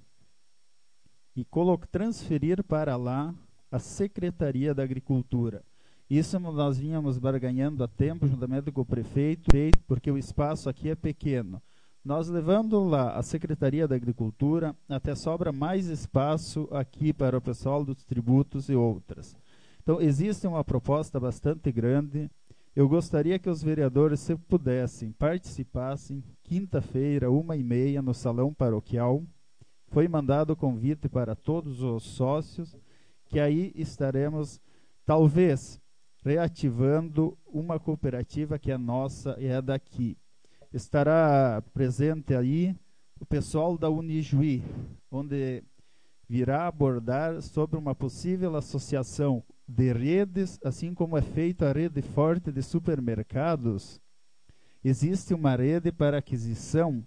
e transferir para lá a Secretaria da Agricultura. Isso nós vínhamos barganhando há tempo, juntamente com o prefeito, porque o espaço aqui é pequeno. Nós levando lá a Secretaria da Agricultura, até sobra mais espaço aqui para o pessoal dos tributos e outras. Então, existe uma proposta bastante grande. Eu gostaria que os vereadores, se pudessem, participassem, quinta-feira, uma e meia, no Salão Paroquial. Foi mandado o convite para todos os sócios, que aí estaremos, talvez, reativando uma cooperativa que é nossa e é daqui. Estará presente aí o pessoal da Unijuí, onde virá abordar sobre uma possível associação de redes, assim como é feita a rede forte de supermercados. Existe uma rede para aquisição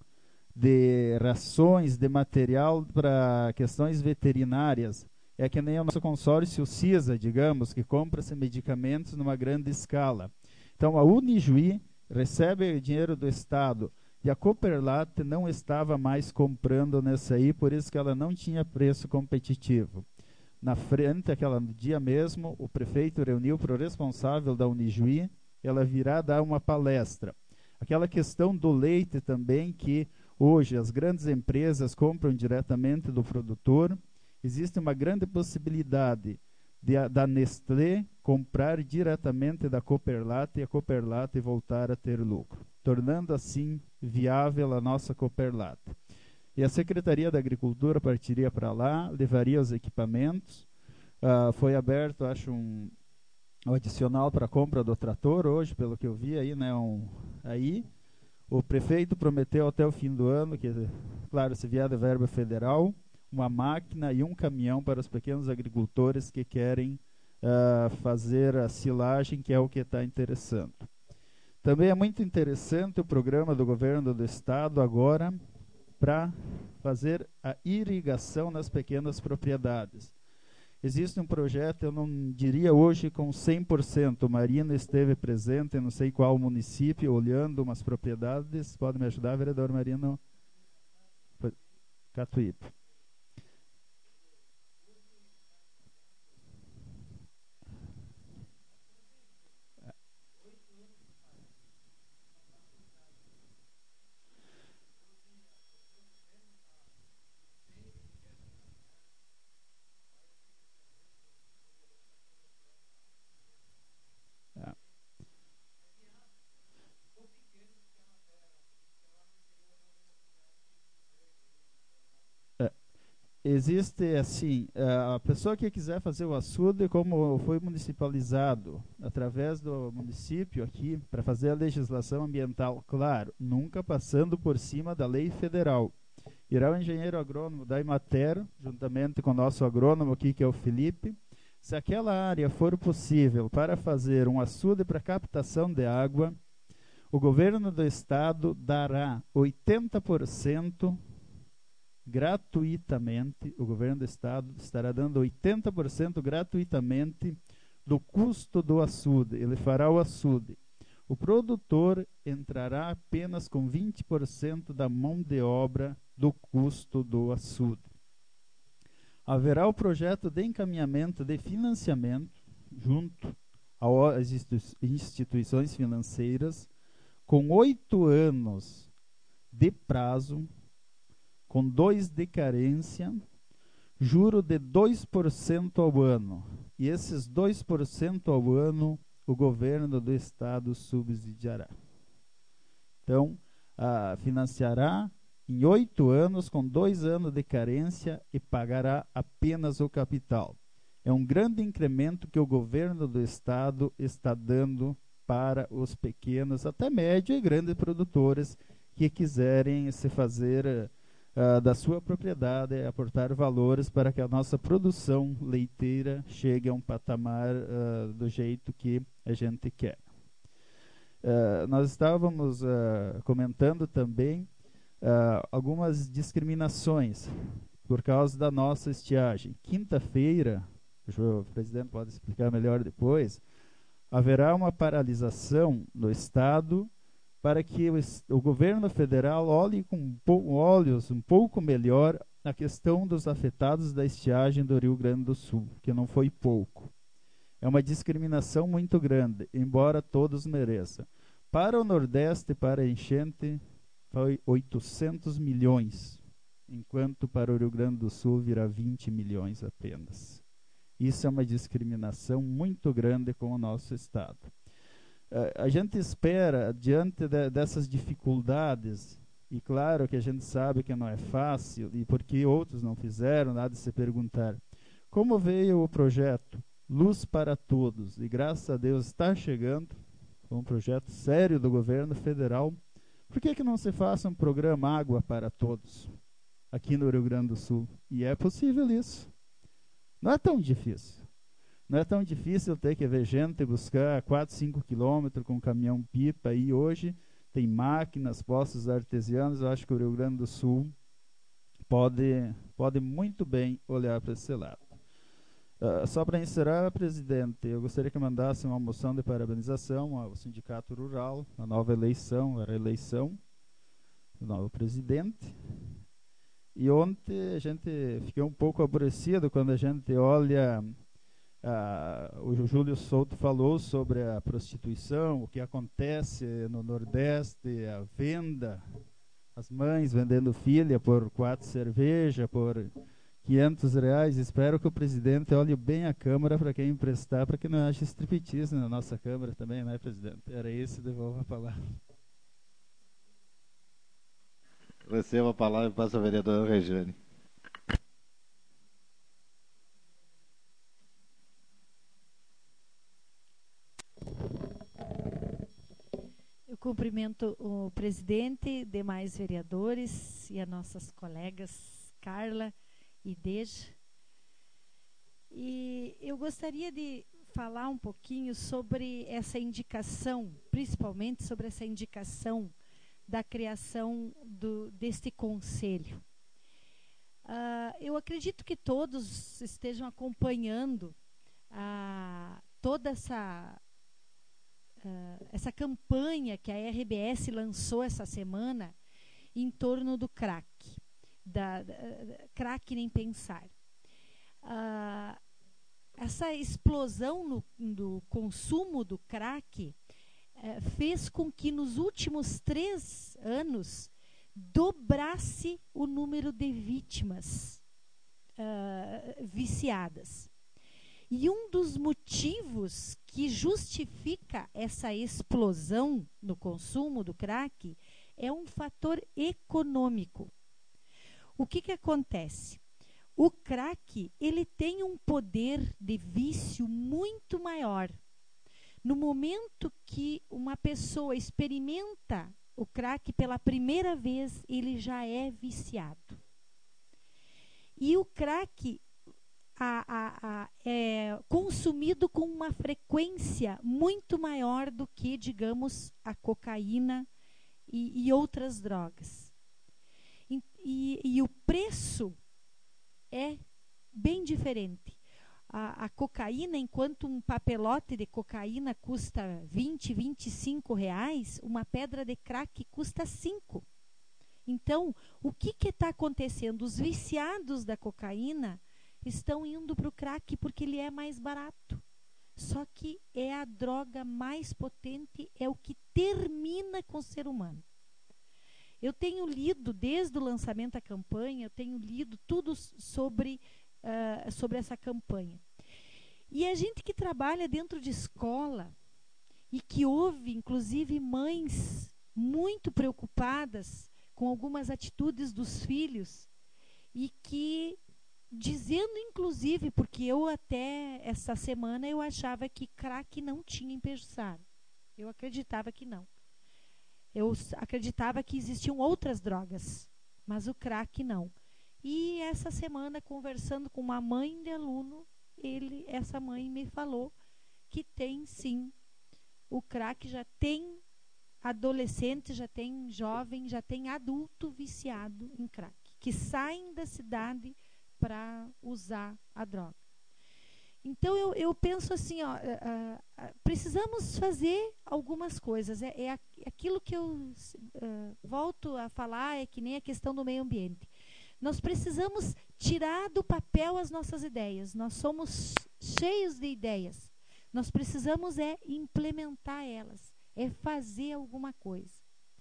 de rações, de material para questões veterinárias. É que nem o nosso consórcio CISA, digamos, que compra-se medicamentos numa grande escala. Então, a Unijuí recebe dinheiro do Estado e a Cooperlat não estava mais comprando nessa aí, por isso que ela não tinha preço competitivo. Na frente, aquela, no dia mesmo, o prefeito reuniu para o responsável da Unijuí, ela virá dar uma palestra. Aquela questão do leite também, que hoje as grandes empresas compram diretamente do produtor. Existe uma grande possibilidade de, da Nestlé comprar diretamente da Cooperlat e a Cooperlat voltar a ter lucro, tornando assim viável a nossa Cooperlat. E a Secretaria da Agricultura partiria para lá, levaria os equipamentos. Uh, foi aberto, acho, um, um adicional para a compra do trator hoje, pelo que eu vi aí, né? Um, aí o prefeito prometeu até o fim do ano, que, claro, se vier da verba federal, uma máquina e um caminhão para os pequenos agricultores que querem uh, fazer a silagem, que é o que está interessando. Também é muito interessante o programa do governo do estado agora para fazer a irrigação nas pequenas propriedades. Existe um projeto, eu não diria hoje com cem por cento, o Marina esteve presente, não sei qual município, olhando umas propriedades. Pode me ajudar, vereador Marino? Catuípe. Existe, assim, a pessoa que quiser fazer o açude, como foi municipalizado através do município aqui, para fazer a legislação ambiental, claro, nunca passando por cima da lei federal. Irá o engenheiro agrônomo da Imater, juntamente com o nosso agrônomo aqui, que é o Felipe. Se aquela área for possível para fazer um açude para captação de água, o governo do estado dará oitenta por cento gratuitamente, o governo do estado estará dando oitenta por cento gratuitamente do custo do açude. Ele fará o açude. O produtor entrará apenas com vinte por cento da mão de obra do custo do açude. Haverá o projeto de encaminhamento de financiamento junto às instituições financeiras com oito anos de prazo, com dois de carência, juro de dois por cento ao ano. E esses dois por cento ao ano o governo do estado subsidiará. Então, ah, financiará em oito anos, com dois anos de carência, e pagará apenas o capital. É um grande incremento que o governo do estado está dando para os pequenos, até médio e grandes produtores que quiserem se fazer uh, da sua propriedade, aportar valores para que a nossa produção leiteira chegue a um patamar uh, do jeito que a gente quer. Uh, nós estávamos uh, comentando também uh, algumas discriminações por causa da nossa estiagem. Quinta-feira, o presidente pode explicar melhor depois, haverá uma paralisação no estado para que o, o governo federal olhe com um pouco, olhos um pouco melhor a questão dos afetados da estiagem do Rio Grande do Sul, que não foi pouco. É uma discriminação muito grande, embora todos mereçam. Para o Nordeste, para a enchente, foi oitocentos milhões, enquanto para o Rio Grande do Sul virá vinte milhões apenas. Isso é uma discriminação muito grande com o nosso estado. A gente espera, diante de, dessas dificuldades, e claro que a gente sabe que não é fácil, e porque outros não fizeram, nada de se perguntar, como veio o projeto Luz para Todos, e graças a Deus está chegando, um projeto sério do governo federal, por que que não se faça um programa Água para Todos, aqui no Rio Grande do Sul? E é possível isso. Não é tão difícil. Não é tão difícil ter que ver gente buscar quatro, cinco quilômetros com caminhão-pipa. E hoje tem máquinas, poços artesianos. Eu acho que o Rio Grande do Sul pode, pode muito bem olhar para esse lado. Uh, só para encerrar, presidente, eu gostaria que mandasse uma moção de parabenização ao Sindicato Rural, a nova eleição, a reeleição do novo presidente. E ontem a gente ficou um pouco aborrecido quando a gente olha... Ah, o Júlio Souto falou sobre a prostituição, o que acontece no Nordeste, a venda, as mães vendendo filha por quatro cerveja, por quinhentos reais. Espero que o presidente olhe bem a Câmara para quem emprestar, para que não haja striptease na nossa Câmara também, né, presidente? Era isso, devolvo a palavra. Receba a palavra e passa a vereadora Rejane. Eu cumprimento o presidente, demais vereadores e as nossas colegas Carla e Deja. E eu gostaria de falar um pouquinho sobre essa indicação, principalmente sobre essa indicação da criação do, deste conselho. Uh, eu acredito que todos estejam acompanhando uh, toda essa... Uh, essa campanha que a R B S lançou essa semana em torno do crack, da, da, da crack nem pensar. Uh, essa explosão no, do consumo do crack uh, fez com que nos últimos três anos dobrasse o número de vítimas uh, viciadas. E um dos motivos que justifica essa explosão no consumo do crack é um fator econômico. O que que acontece? O crack, ele tem um poder de vício muito maior. No momento que uma pessoa experimenta o crack pela primeira vez, ele já é viciado. E o crack A, a, a, é consumido com uma frequência muito maior do que, digamos, a cocaína e, e outras drogas. E, e, e o preço é bem diferente. A, a cocaína, enquanto um papelote de cocaína custa vinte, vinte e cinco reais, uma pedra de crack custa cinco. Então, o que está acontecendo? Os viciados da cocaína estão indo para o crack porque ele é mais barato. Só que é a droga mais potente, é o que termina com o ser humano. Eu tenho lido, desde o lançamento da campanha, eu tenho lido tudo sobre, uh, sobre essa campanha. E a gente que trabalha dentro de escola e que ouve, inclusive, mães muito preocupadas com algumas atitudes dos filhos e que dizendo, inclusive, porque eu até essa semana eu achava que crack não tinha em Pejuçara. Eu acreditava que não. Eu acreditava que existiam outras drogas, mas o crack não. E essa semana, conversando com uma mãe de aluno, ele, essa mãe me falou que tem sim, o crack já tem adolescente, já tem jovem, já tem adulto viciado em crack, que saem da cidade para usar a droga. Então eu, eu penso assim, ó, uh, uh, precisamos fazer algumas coisas. É, é aquilo que eu uh, volto a falar, é que nem a questão do meio ambiente. Nós precisamos tirar do papel as nossas ideias. Nós somos cheios de ideias. Nós precisamos é implementar elas, é fazer alguma coisa.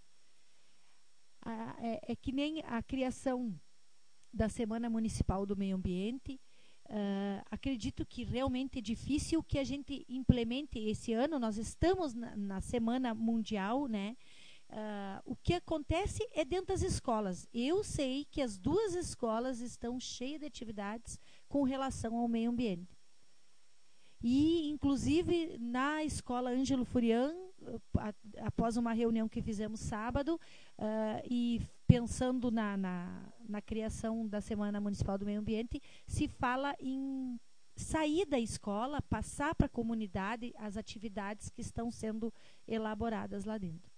Ah, é, é que nem a criação da Semana Municipal do Meio Ambiente. Uh, acredito que realmente é difícil que a gente implemente esse ano. Nós estamos na, na Semana Mundial, né? Uh, o que acontece é dentro das escolas. Eu sei que as duas escolas estão cheias de atividades com relação ao meio ambiente. E, inclusive, na escola Ângelo Furian, a, após uma reunião que fizemos sábado, uh, e pensando na, na, na criação da Semana Municipal do Meio Ambiente, se fala em sair da escola, passar para a comunidade as atividades que estão sendo elaboradas lá dentro.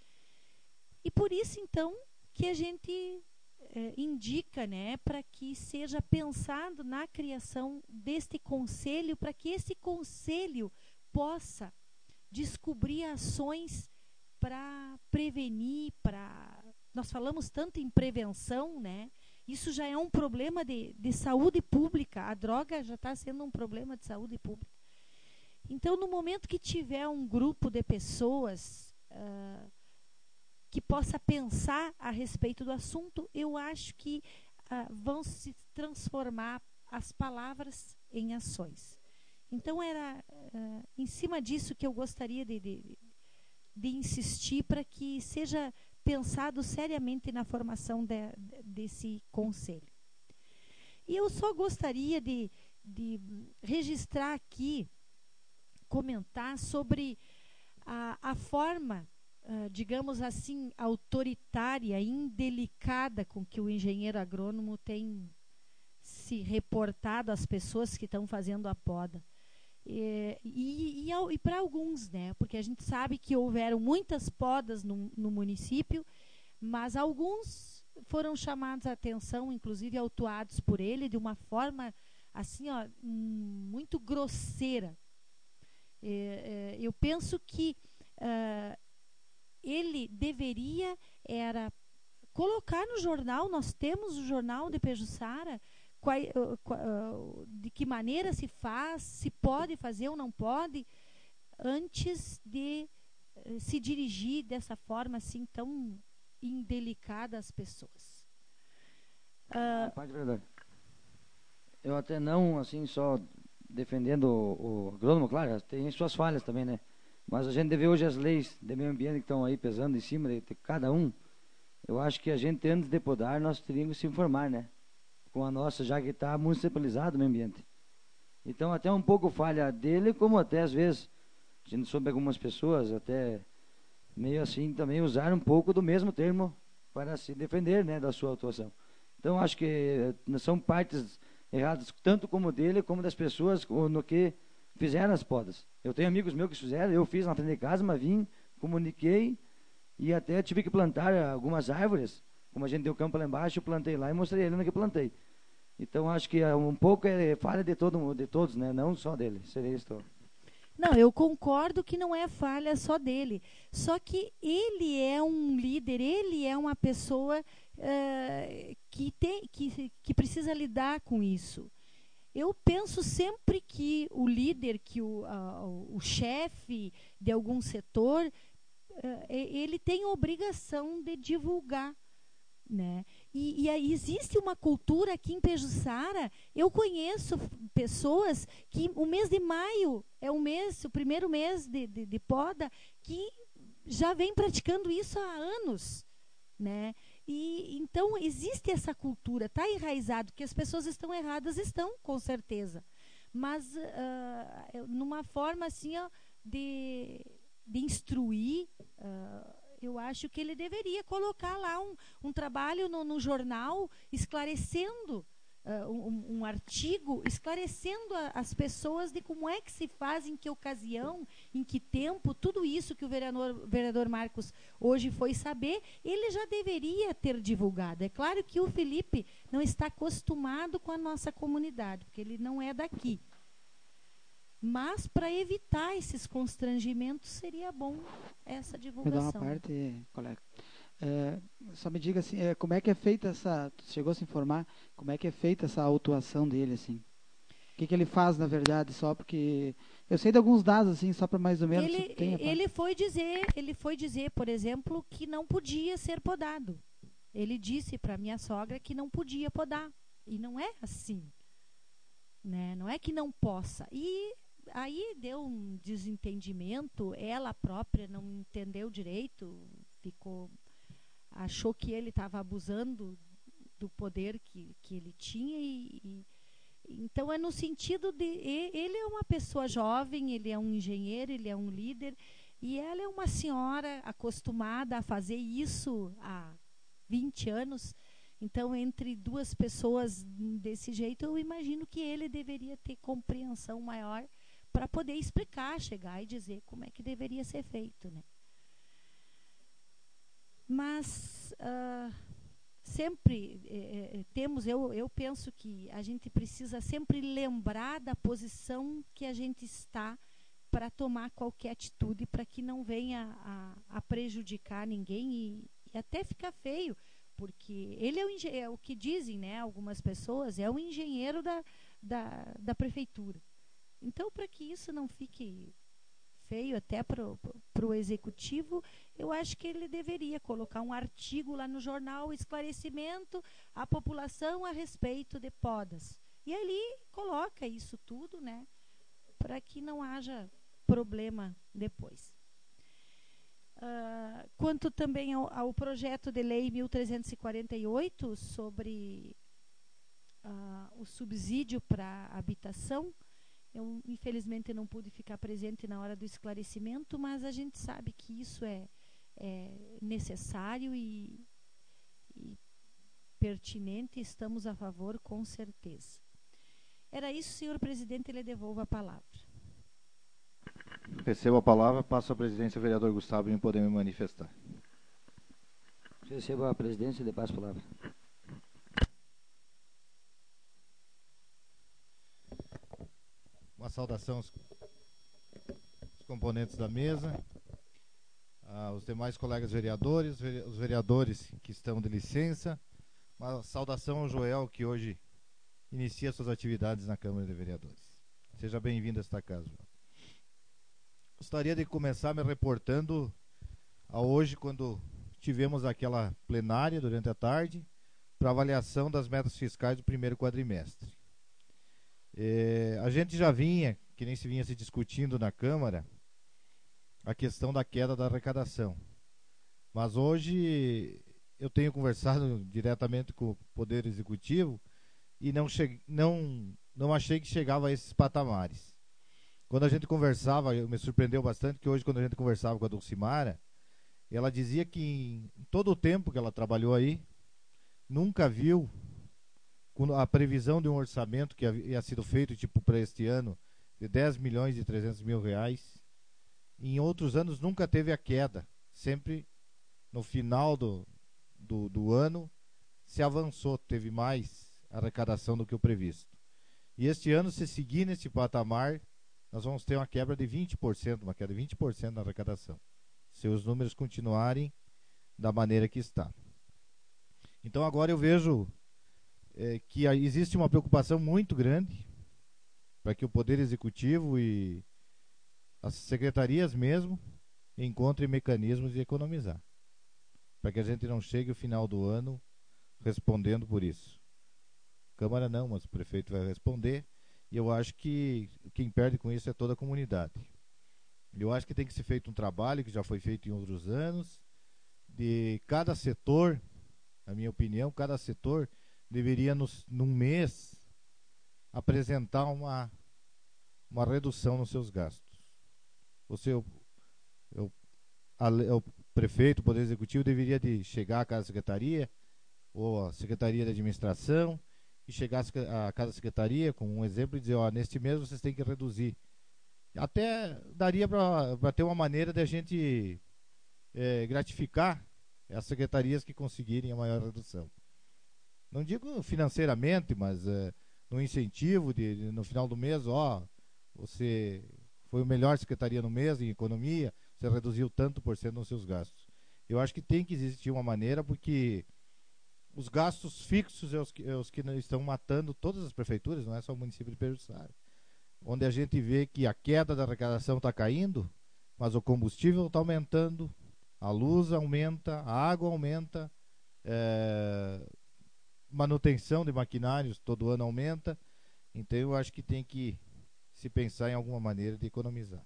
E por isso, então, que a gente eh, indica, né, para que seja pensado na criação deste conselho, para que esse conselho possa descobrir ações para prevenir, para... Nós falamos tanto em prevenção, né? Isso já é um problema de, de saúde pública. A droga já está sendo um problema de saúde pública. Então, no momento que tiver um grupo de pessoas uh, que possa pensar a respeito do assunto, eu acho que uh, vão se transformar as palavras em ações. Então, era uh, em cima disso que eu gostaria de, de, de insistir para que seja pensado seriamente na formação de, de, desse conselho. E eu só gostaria de, de registrar aqui, comentar sobre a, a forma, uh, digamos assim, autoritária, indelicada com que o engenheiro agrônomo tem se reportado às pessoas que estão fazendo a poda. E, e, e, e para alguns, né? Porque a gente sabe que houveram muitas podas no, no município, mas alguns foram chamados a atenção, inclusive autuados por ele, de uma forma assim, ó, muito grosseira. É, é, eu penso que uh, ele deveria era colocar no jornal, nós temos o jornal de Pejuçara, Qual, uh, uh, de que maneira se faz, se pode fazer ou não pode, antes de uh, se dirigir dessa forma assim tão indelicada às pessoas. Uh, Parte verdade. Eu até não, assim, só defendendo o, o agrônomo, claro, tem suas falhas também, né? Mas a gente vê hoje as leis de meio ambiente que estão aí pesando em cima de, de cada um. Eu acho que a gente, antes de podar, nós teríamos que se informar, né? Com a nossa, já que está municipalizado o meio ambiente. Então, até um pouco falha dele, como até às vezes, a gente soube algumas pessoas, até meio assim, também usaram um pouco do mesmo termo para se defender, né, da sua atuação. Então, acho que são partes erradas, tanto como dele, como das pessoas no que fizeram as podas. Eu tenho amigos meus que fizeram, eu fiz na frente de casa, mas vim, comuniquei, e até tive que plantar algumas árvores. Como a gente deu campo lá embaixo, eu plantei lá e mostrei ele no que plantei. Então, acho que um pouco é falha de, todo, de todos, né? Não só dele. Seria isso. Não, eu concordo que não é falha só dele. Só que ele é um líder, ele é uma pessoa uh, que, tem, que, que precisa lidar com isso. Eu penso sempre que o líder, que o, uh, o chefe de algum setor, uh, ele tem a obrigação de divulgar. Né? E, e aí existe uma cultura aqui em Pejuçara. Eu conheço pessoas que o mês de maio é o mês, o primeiro mês de, de, de poda, que já vem praticando isso há anos, né? E então existe essa cultura, está enraizado, que as pessoas estão erradas, estão, com certeza. Mas uh, numa forma assim, ó, de, de instruir, uh, eu acho que ele deveria colocar lá um, um trabalho no, no jornal esclarecendo, uh, um, um artigo esclarecendo a, as pessoas de como é que se faz, em que ocasião, em que tempo, tudo isso que o vereador, vereador Marcos hoje foi saber, ele já deveria ter divulgado. É claro que o Felipe não está acostumado com a nossa comunidade, porque ele não é daqui. Mas, para evitar esses constrangimentos, seria bom essa divulgação. Me dá uma parte, colega. É, só me diga assim, é, como é que é feita essa... Chegou a se informar como é que é feita essa autuação dele, assim? O que, que ele faz, na verdade, só porque... Eu sei de alguns dados, assim, só para mais ou menos... Ele, tem ele, foi dizer, ele foi dizer, por exemplo, que não podia ser podado. Ele disse para minha sogra que não podia podar. E não é assim. Né? Não é que não possa. E aí deu um desentendimento, ela própria não entendeu direito, ficou, achou que ele estava abusando do poder que, que ele tinha. E, e, então é no sentido de... Ele é uma pessoa jovem, ele é um engenheiro, ele é um líder, e ela é uma senhora acostumada a fazer isso há vinte anos. Então, entre duas pessoas desse jeito, eu imagino que ele deveria ter compreensão maior para poder explicar, chegar e dizer como é que deveria ser feito, né? Mas uh, sempre eh, temos, eu, eu penso que a gente precisa sempre lembrar da posição que a gente está para tomar qualquer atitude, para que não venha a, a prejudicar ninguém e, e até ficar feio. Porque ele é o, é o que dizem, né, algumas pessoas, é o engenheiro da, da, da prefeitura. Então, para que isso não fique feio até para o executivo, eu acho que ele deveria colocar um artigo lá no jornal, esclarecimento à população a respeito de podas. E ali coloca isso tudo, né, para que não haja problema depois. Uh, quanto também ao, ao projeto de lei mil trezentos e quarenta e oito sobre uh, o subsídio para habitação, eu infelizmente não pude ficar presente na hora do esclarecimento, mas a gente sabe que isso é, é necessário e, e pertinente, estamos a favor com certeza. Era isso, senhor presidente, ele devolve a palavra. Recebo a palavra, passo a presidência ao vereador Gustavo em poder me manifestar. Recebo a presidência e passo a palavra. Uma saudação aos, aos componentes da mesa, aos demais colegas vereadores, os vereadores que estão de licença. Uma saudação ao Joel, que hoje inicia suas atividades na Câmara de Vereadores. Seja bem-vindo a esta casa, Joel. Gostaria de começar me reportando a hoje, quando tivemos aquela plenária durante a tarde para avaliação das metas fiscais do primeiro quadrimestre. É, a gente já vinha, que nem se vinha se discutindo na Câmara, a questão da queda da arrecadação. Mas hoje eu tenho conversado diretamente com o Poder Executivo e não, che não, não achei que chegava a esses patamares. Quando a gente conversava, me surpreendeu bastante que hoje, quando a gente conversava com a Dulcimara, ela dizia que em todo o tempo que ela trabalhou aí, nunca viu a previsão de um orçamento que havia sido feito tipo para este ano de dez milhões e trezentos mil reais. Em outros anos nunca teve a queda. Sempre no final do, do, do ano se avançou, teve mais arrecadação do que o previsto. E este ano, se seguir nesse patamar, nós vamos ter uma quebra de vinte por cento, uma queda de vinte por cento na arrecadação, se os números continuarem da maneira que está. Então agora eu vejo é, que existe uma preocupação muito grande para que o Poder Executivo e as secretarias mesmo encontrem mecanismos de economizar, para que a gente não chegue ao final do ano respondendo por isso. Câmara não, mas o prefeito vai responder. E eu acho que quem perde com isso é toda a comunidade. Eu acho que tem que ser feito um trabalho que já foi feito em outros anos, de cada setor na minha opinião, cada setor deveria, nos, num mês, apresentar uma, uma redução nos seus gastos. O seu, eu, a, o prefeito, o Poder Executivo, deveria de chegar a cada secretaria, ou a Secretaria de Administração, e chegar a cada secretaria com um exemplo e dizer, ó, neste mês vocês têm que reduzir. Até daria para ter uma maneira de a gente é, gratificar as secretarias que conseguirem a maior redução. Não digo financeiramente, mas é, no incentivo de, de no final do mês, ó, você foi o melhor secretaria no mês em economia, você reduziu tanto por cento nos seus gastos. Eu acho que tem que existir uma maneira, porque os gastos fixos é os que, é os que estão matando todas as prefeituras, não é só o município de Pedro Jussara. Onde a gente vê que a queda da arrecadação está caindo, mas o combustível está aumentando, a luz aumenta, a água aumenta, é, manutenção de maquinários todo ano aumenta. Então eu acho que tem que se pensar em alguma maneira de economizar.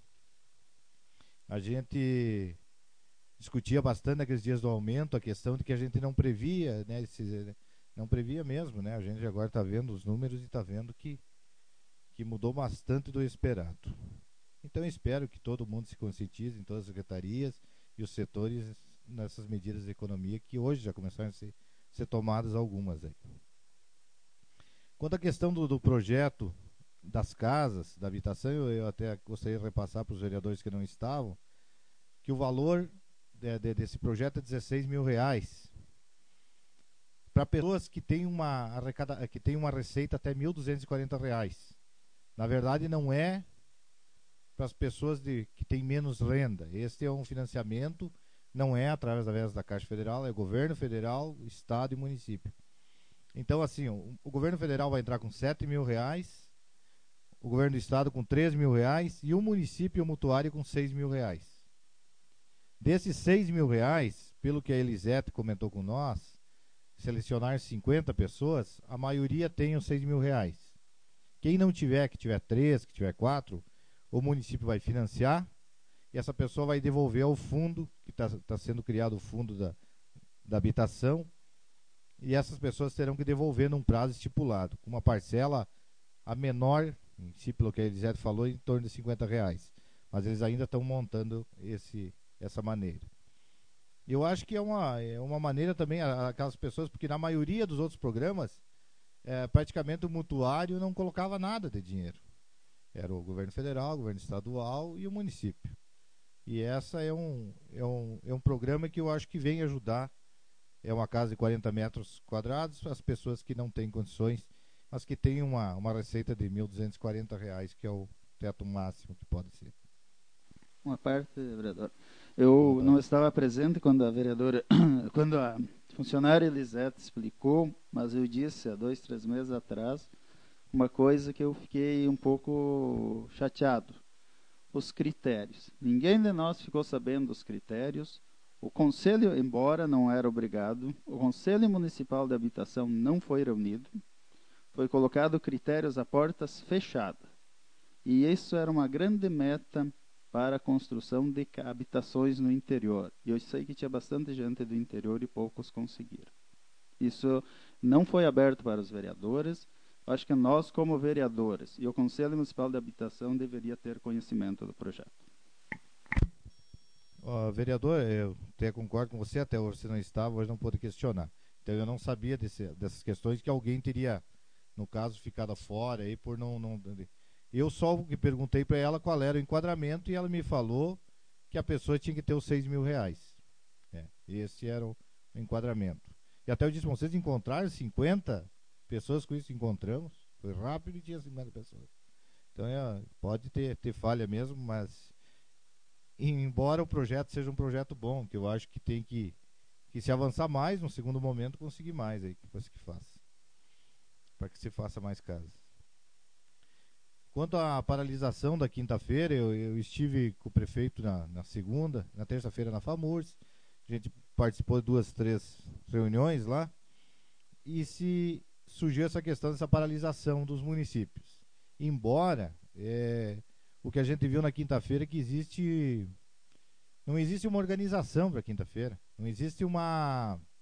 A gente discutia bastante naqueles dias do aumento a questão de que a gente não previa, né, esse, não previa mesmo, né? A gente agora está vendo os números e está vendo que, que mudou bastante do esperado. Então eu espero que todo mundo se conscientize em todas as secretarias e os setores nessas medidas de economia que hoje já começaram a ser, ser tomadas algumas aí. Quanto à questão do, do projeto das casas, da habitação, eu, eu até gostaria de repassar para os vereadores que não estavam, que o valor de, de, desse projeto é dezesseis mil reais. Para pessoas que têm uma, arrecada, que têm uma receita até mil duzentos e quarenta reais. Na verdade, não é para as pessoas de, que têm menos renda. Este é um financiamento, não é através da, da Caixa Federal, é governo federal, estado e município. Então, assim, o, o governo federal vai entrar com sete mil reais, o governo do estado com três mil reais e o município e o mutuário com seis mil reais. Desses seis mil reais, pelo que a Elisete comentou com nós, selecionar cinquenta pessoas, a maioria tem os seis mil reais. Quem não tiver, que tiver três, que tiver quatro, o município vai financiar e essa pessoa vai devolver ao fundo, que está tá sendo criado o fundo da, da habitação, e essas pessoas terão que devolver num prazo estipulado, com uma parcela a menor, em si, pelo que a Elisete falou, em torno de cinquenta reais. Mas eles ainda estão montando esse, essa maneira. Eu acho que é uma, é uma maneira também, aquelas pessoas, porque na maioria dos outros programas, é, praticamente o mutuário não colocava nada de dinheiro. Era o governo federal, o governo estadual e o município. E essa é um, é um, é um programa que eu acho que vem ajudar. É uma casa de quarenta metros quadrados para as pessoas que não têm condições, mas que têm uma, uma receita de mil duzentos e quarenta reais, que é o teto máximo que pode ser. Uma parte, vereador. Eu não estava presente quando a vereadora, quando a funcionária Elisete explicou, mas eu disse há dois, três meses atrás uma coisa que eu fiquei um pouco chateado. Os critérios. Ninguém de nós ficou sabendo dos critérios. O Conselho, embora não era obrigado, o Conselho Municipal de Habitação não foi reunido. Foi colocado critérios a portas fechadas. E isso era uma grande meta para a construção de habitações no interior. E eu sei que tinha bastante gente do interior e poucos conseguiram. Isso não foi aberto para os vereadores. Acho que nós, como vereadores, e o Conselho Municipal de Habitação deveria ter conhecimento do projeto. Uh, vereador, eu até concordo com você, até hoje você não estava, hoje não pôde questionar. Então eu não sabia desse, dessas questões que alguém teria, no caso, ficado fora aí por não... não eu só que perguntei para ela qual era o enquadramento e ela me falou que a pessoa tinha que ter os seis mil reais. É, esse era o enquadramento. E até eu disse, vocês encontraram cinquenta pessoas com isso? Encontramos. Foi rápido e tinha cinquenta pessoas. Então é, pode ter, ter falha mesmo, mas embora o projeto seja um projeto bom, que eu acho que tem que, que se avançar mais, no segundo momento conseguir mais aí, para que se faça. Para que se faça mais casas. Quanto à paralisação da quinta-feira, eu, eu estive com o prefeito na, na segunda, na terça-feira na FAMURS, a gente participou de duas, três reuniões lá, e se surgiu essa questão dessa paralisação dos municípios. Embora, é, o que a gente viu na quinta-feira é que existe, não existe uma organização para quinta-feira, não existe uma,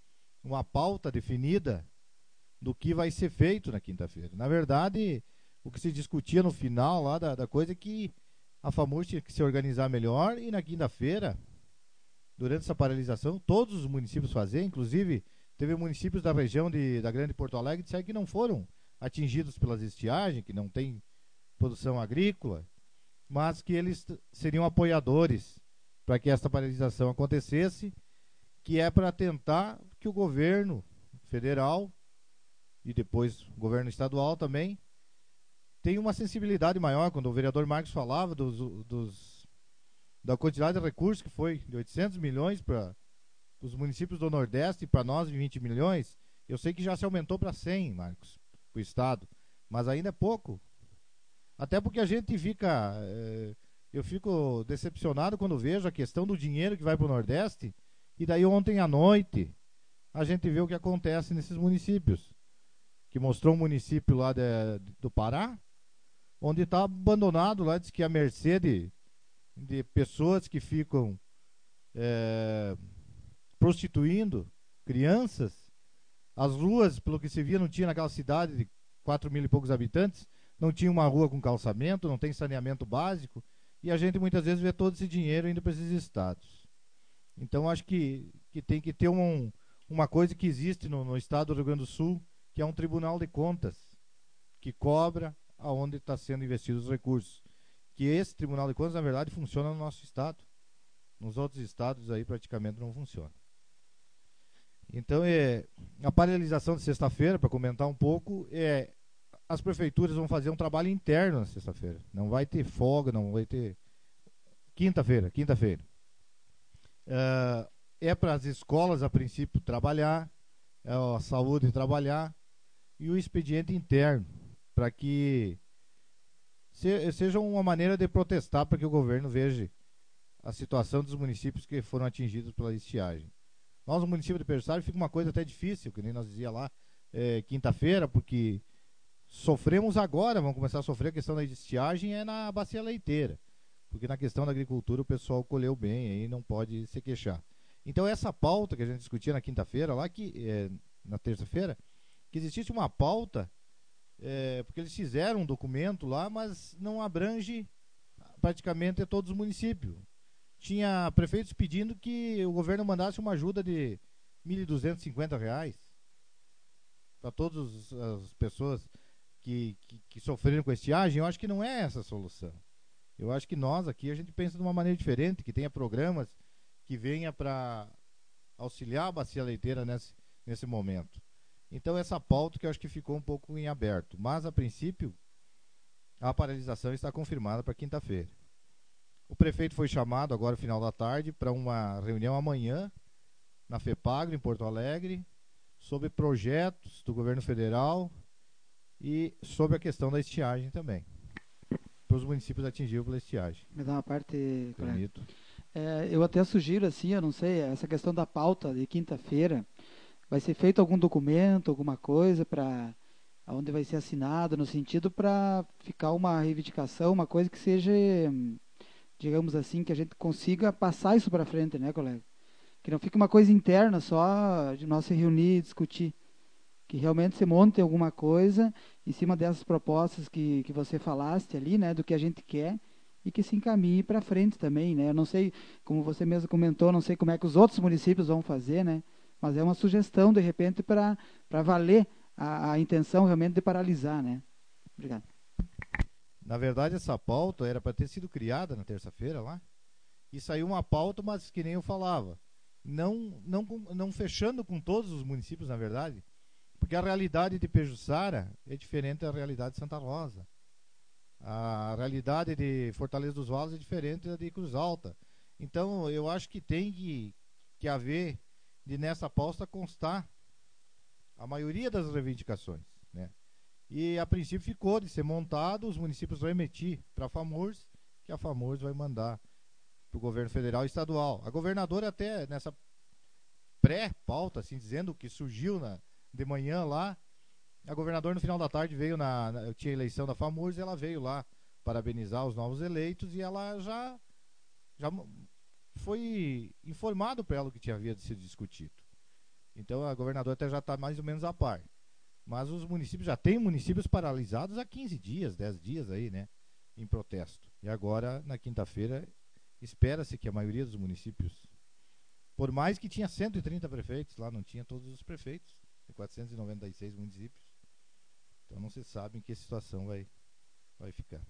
uma pauta definida do que vai ser feito na quinta-feira. Na verdade, o que se discutia no final lá da, da coisa é que a FAMURS tinha que se organizar melhor e na quinta-feira, durante essa paralisação, todos os municípios fazer, inclusive teve municípios da região de, da Grande Porto Alegre que disseram que não foram atingidos pelas estiagens, que não tem produção agrícola, mas que eles seriam apoiadores para que esta paralisação acontecesse, que é para tentar que o governo federal e depois o governo estadual também tenha uma sensibilidade maior. Quando o vereador Marcos falava dos, dos, da quantidade de recursos que foi de oitocentos milhões para os municípios do Nordeste e para nós de vinte milhões, eu sei que já se aumentou para cem, Marcos, para o Estado, mas ainda é pouco. Até porque a gente fica... É, eu fico decepcionado quando vejo a questão do dinheiro que vai para o Nordeste, e daí ontem à noite a gente vê o que acontece nesses municípios. Que mostrou um município lá de, do Pará, onde está abandonado lá, diz que é a mercê de, de pessoas que ficam é, prostituindo crianças. As ruas, pelo que se via, não tinha naquela cidade de quatro mil e poucos habitantes, não tinha uma rua com calçamento, não tem saneamento básico, e a gente muitas vezes vê todo esse dinheiro indo para esses estados. Então acho que, que tem que ter um, uma coisa que existe no, no estado do Rio Grande do Sul, que é um tribunal de contas, que cobra aonde está sendo investidos os recursos. Que esse tribunal de contas, na verdade, funciona no nosso estado. Nos outros estados aí praticamente não funciona. Então, é, a paralisação de sexta-feira, para comentar um pouco, é, as prefeituras vão fazer um trabalho interno na sexta-feira. Não vai ter folga, não vai ter... Quinta-feira, quinta-feira. Uh, é para as escolas, a princípio, trabalhar, é a saúde trabalhar, e o expediente interno, para que se, seja uma maneira de protestar para que o governo veja a situação dos municípios que foram atingidos pela estiagem. Nós, no município de Peixoto, fica uma coisa até difícil, que nem nós dizia lá, é, quinta-feira, porque sofremos agora, vamos começar a sofrer a questão da estiagem é na bacia leiteira, porque na questão da agricultura o pessoal colheu bem, aí não pode se queixar. Então essa pauta que a gente discutia na quinta-feira, lá que é, na terça-feira, que existisse uma pauta, é, porque eles fizeram um documento lá, mas não abrange praticamente todos os municípios. Tinha prefeitos pedindo que o governo mandasse uma ajuda de mil duzentos e cinquenta reais para todas as pessoas que, que, que sofreram com estiagem. Eu acho que não é essa a solução. Eu acho que nós aqui a gente pensa de uma maneira diferente, que tenha programas que venha para auxiliar a bacia leiteira nesse, nesse momento. Então essa pauta que eu acho que ficou um pouco em aberto, mas a princípio a paralisação está confirmada para quinta-feira. O prefeito foi chamado agora no final da tarde para uma reunião amanhã na FEPAGRO em Porto Alegre sobre projetos do governo federal e sobre a questão da estiagem também, para os municípios atingidos pela estiagem. Me dá uma parte, Permito. É, eu até sugiro assim, eu não sei, essa questão da pauta de quinta-feira, vai ser feito algum documento, alguma coisa para onde vai ser assinado, no sentido para ficar uma reivindicação, uma coisa que seja, digamos assim, que a gente consiga passar isso para frente, né, colega? Que não fique uma coisa interna só de nós se reunir e discutir. Que realmente se monte alguma coisa em cima dessas propostas que, que você falaste ali, né, do que a gente quer, e que se encaminhe para frente também, né? Eu não sei, como você mesmo comentou, não sei como é que os outros municípios vão fazer, né? Mas é uma sugestão, de repente, para para valer a, a intenção realmente de paralisar, né? Obrigado. Na verdade, essa pauta era para ter sido criada na terça-feira lá, e saiu uma pauta, mas que nem eu falava, não, não, não fechando com todos os municípios, na verdade, porque a realidade de Pejuçara é diferente da realidade de Santa Rosa. A realidade de Fortaleza dos Valos é diferente da de Cruz Alta. Então, eu acho que tem que, que haver, de nessa pauta constar a maioria das reivindicações, né? E a princípio ficou de ser montado, os municípios vão emitir para a FAMURS, que a FAMURS vai mandar para o governo federal e estadual. A governadora até nessa pré-pauta, assim, dizendo que surgiu na, de manhã lá, a governadora no final da tarde veio na, na tinha eleição da FAMURS, e ela veio lá parabenizar os novos eleitos, e ela já, já foi informado para ela o que tinha havido sido discutido. Então a governadora até já está mais ou menos a par. Mas os municípios, já tem municípios paralisados há quinze dias, dez dias aí, né? Em protesto. E agora, na quinta-feira, espera-se que a maioria dos municípios, por mais que tinha cento e trinta prefeitos, lá não tinha todos os prefeitos, tem quatrocentos e noventa e seis municípios. Então não se sabe em que situação vai, vai ficar.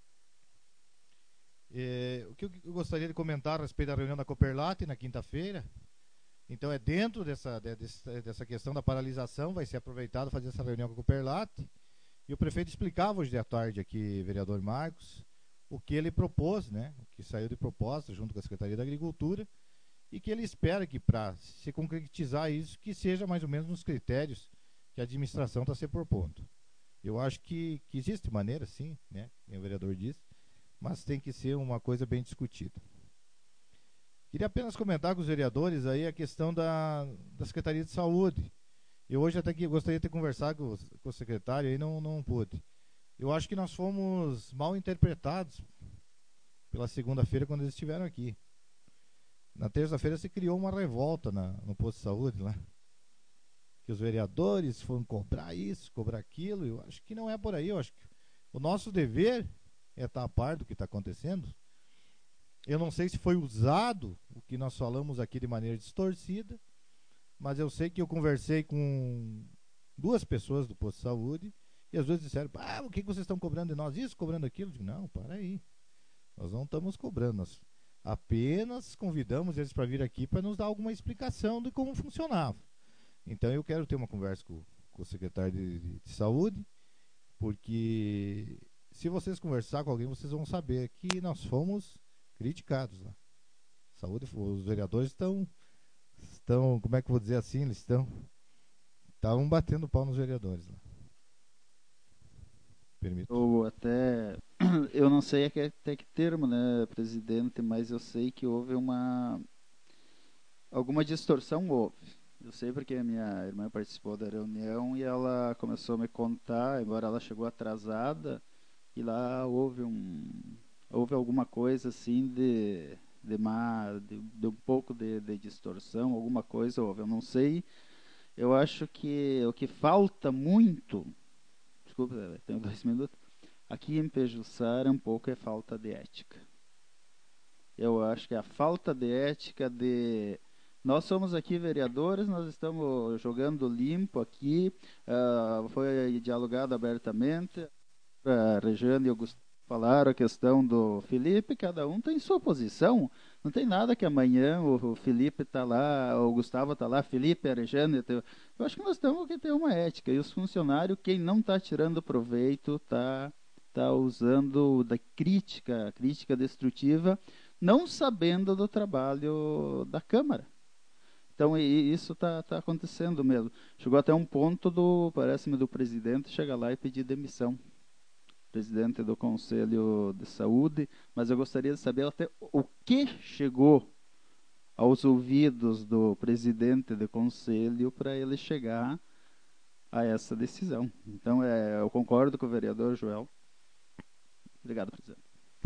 É, o que eu gostaria de comentar a respeito da reunião da Coperlate na quinta-feira. Então é dentro dessa, dessa, dessa questão da paralisação, vai ser aproveitado fazer essa reunião com a Coperlate. E o prefeito explicava hoje à tarde aqui, vereador Marcos, o que ele propôs, né, o que saiu de proposta junto com a Secretaria da Agricultura, e que ele espera que, para se concretizar isso, que seja mais ou menos nos critérios que a administração está se propondo. Eu acho que, que existe maneira, sim, né, como o vereador disse, mas tem que ser uma coisa bem discutida. Queria apenas comentar com os vereadores aí a questão da, da Secretaria de Saúde. Eu hoje até que gostaria de ter conversado com, com o secretário e não, não pude. Eu acho que nós fomos mal interpretados pela segunda-feira quando eles estiveram aqui. Na terça-feira se criou uma revolta na, no posto de saúde lá. Que os vereadores foram cobrar isso, cobrar aquilo. Eu acho que não é por aí. Eu acho que o nosso dever é estar a par do que está acontecendo. Eu não sei se foi usado o que nós falamos aqui de maneira distorcida, mas eu sei que eu conversei com duas pessoas do posto de saúde e às vezes disseram, ah, o que vocês estão cobrando de nós? Isso, cobrando aquilo? Eu digo, não, para aí. Nós não estamos cobrando, nós apenas convidamos eles para vir aqui para nos dar alguma explicação de como funcionava. Então eu quero ter uma conversa com, com o secretário de, de, de saúde, porque se vocês conversar com alguém, vocês vão saber que nós fomos criticados lá. Saúde, os vereadores estão, estão, como é que eu vou dizer assim, eles estão, estavam batendo pau nos vereadores lá. Permito. Eu até, eu não sei até que termo, né, presidente, mas eu sei que houve uma, alguma distorção houve. Eu sei porque a minha irmã participou da reunião e ela começou a me contar, embora ela chegou atrasada, e lá houve um, houve alguma coisa assim de, de, má, de, de um pouco de, de distorção, alguma coisa houve, eu não sei. Eu acho que o que falta muito, desculpa, tenho dois minutos, aqui em Pejuçara um pouco é falta de ética. Eu acho que a falta de ética de... Nós somos aqui vereadores, nós estamos jogando limpo aqui, uh, foi dialogado abertamente, a Rejane e o Gustavo falaram a questão do Felipe, cada um tem sua posição, não tem nada que amanhã o Felipe está lá, o Gustavo está lá, Felipe, a Rejane, eu acho que nós temos que ter uma ética, e os funcionários, quem não está tirando proveito, está tá usando da crítica, crítica destrutiva, não sabendo do trabalho da Câmara. Então, e isso está tá acontecendo mesmo. Chegou até um ponto, do parece-me, do presidente chegar lá e pedir demissão. Presidente do Conselho de Saúde, mas eu gostaria de saber até o que chegou aos ouvidos do presidente do Conselho para ele chegar a essa decisão. Então, é, eu concordo com o vereador Joel. Obrigado, presidente.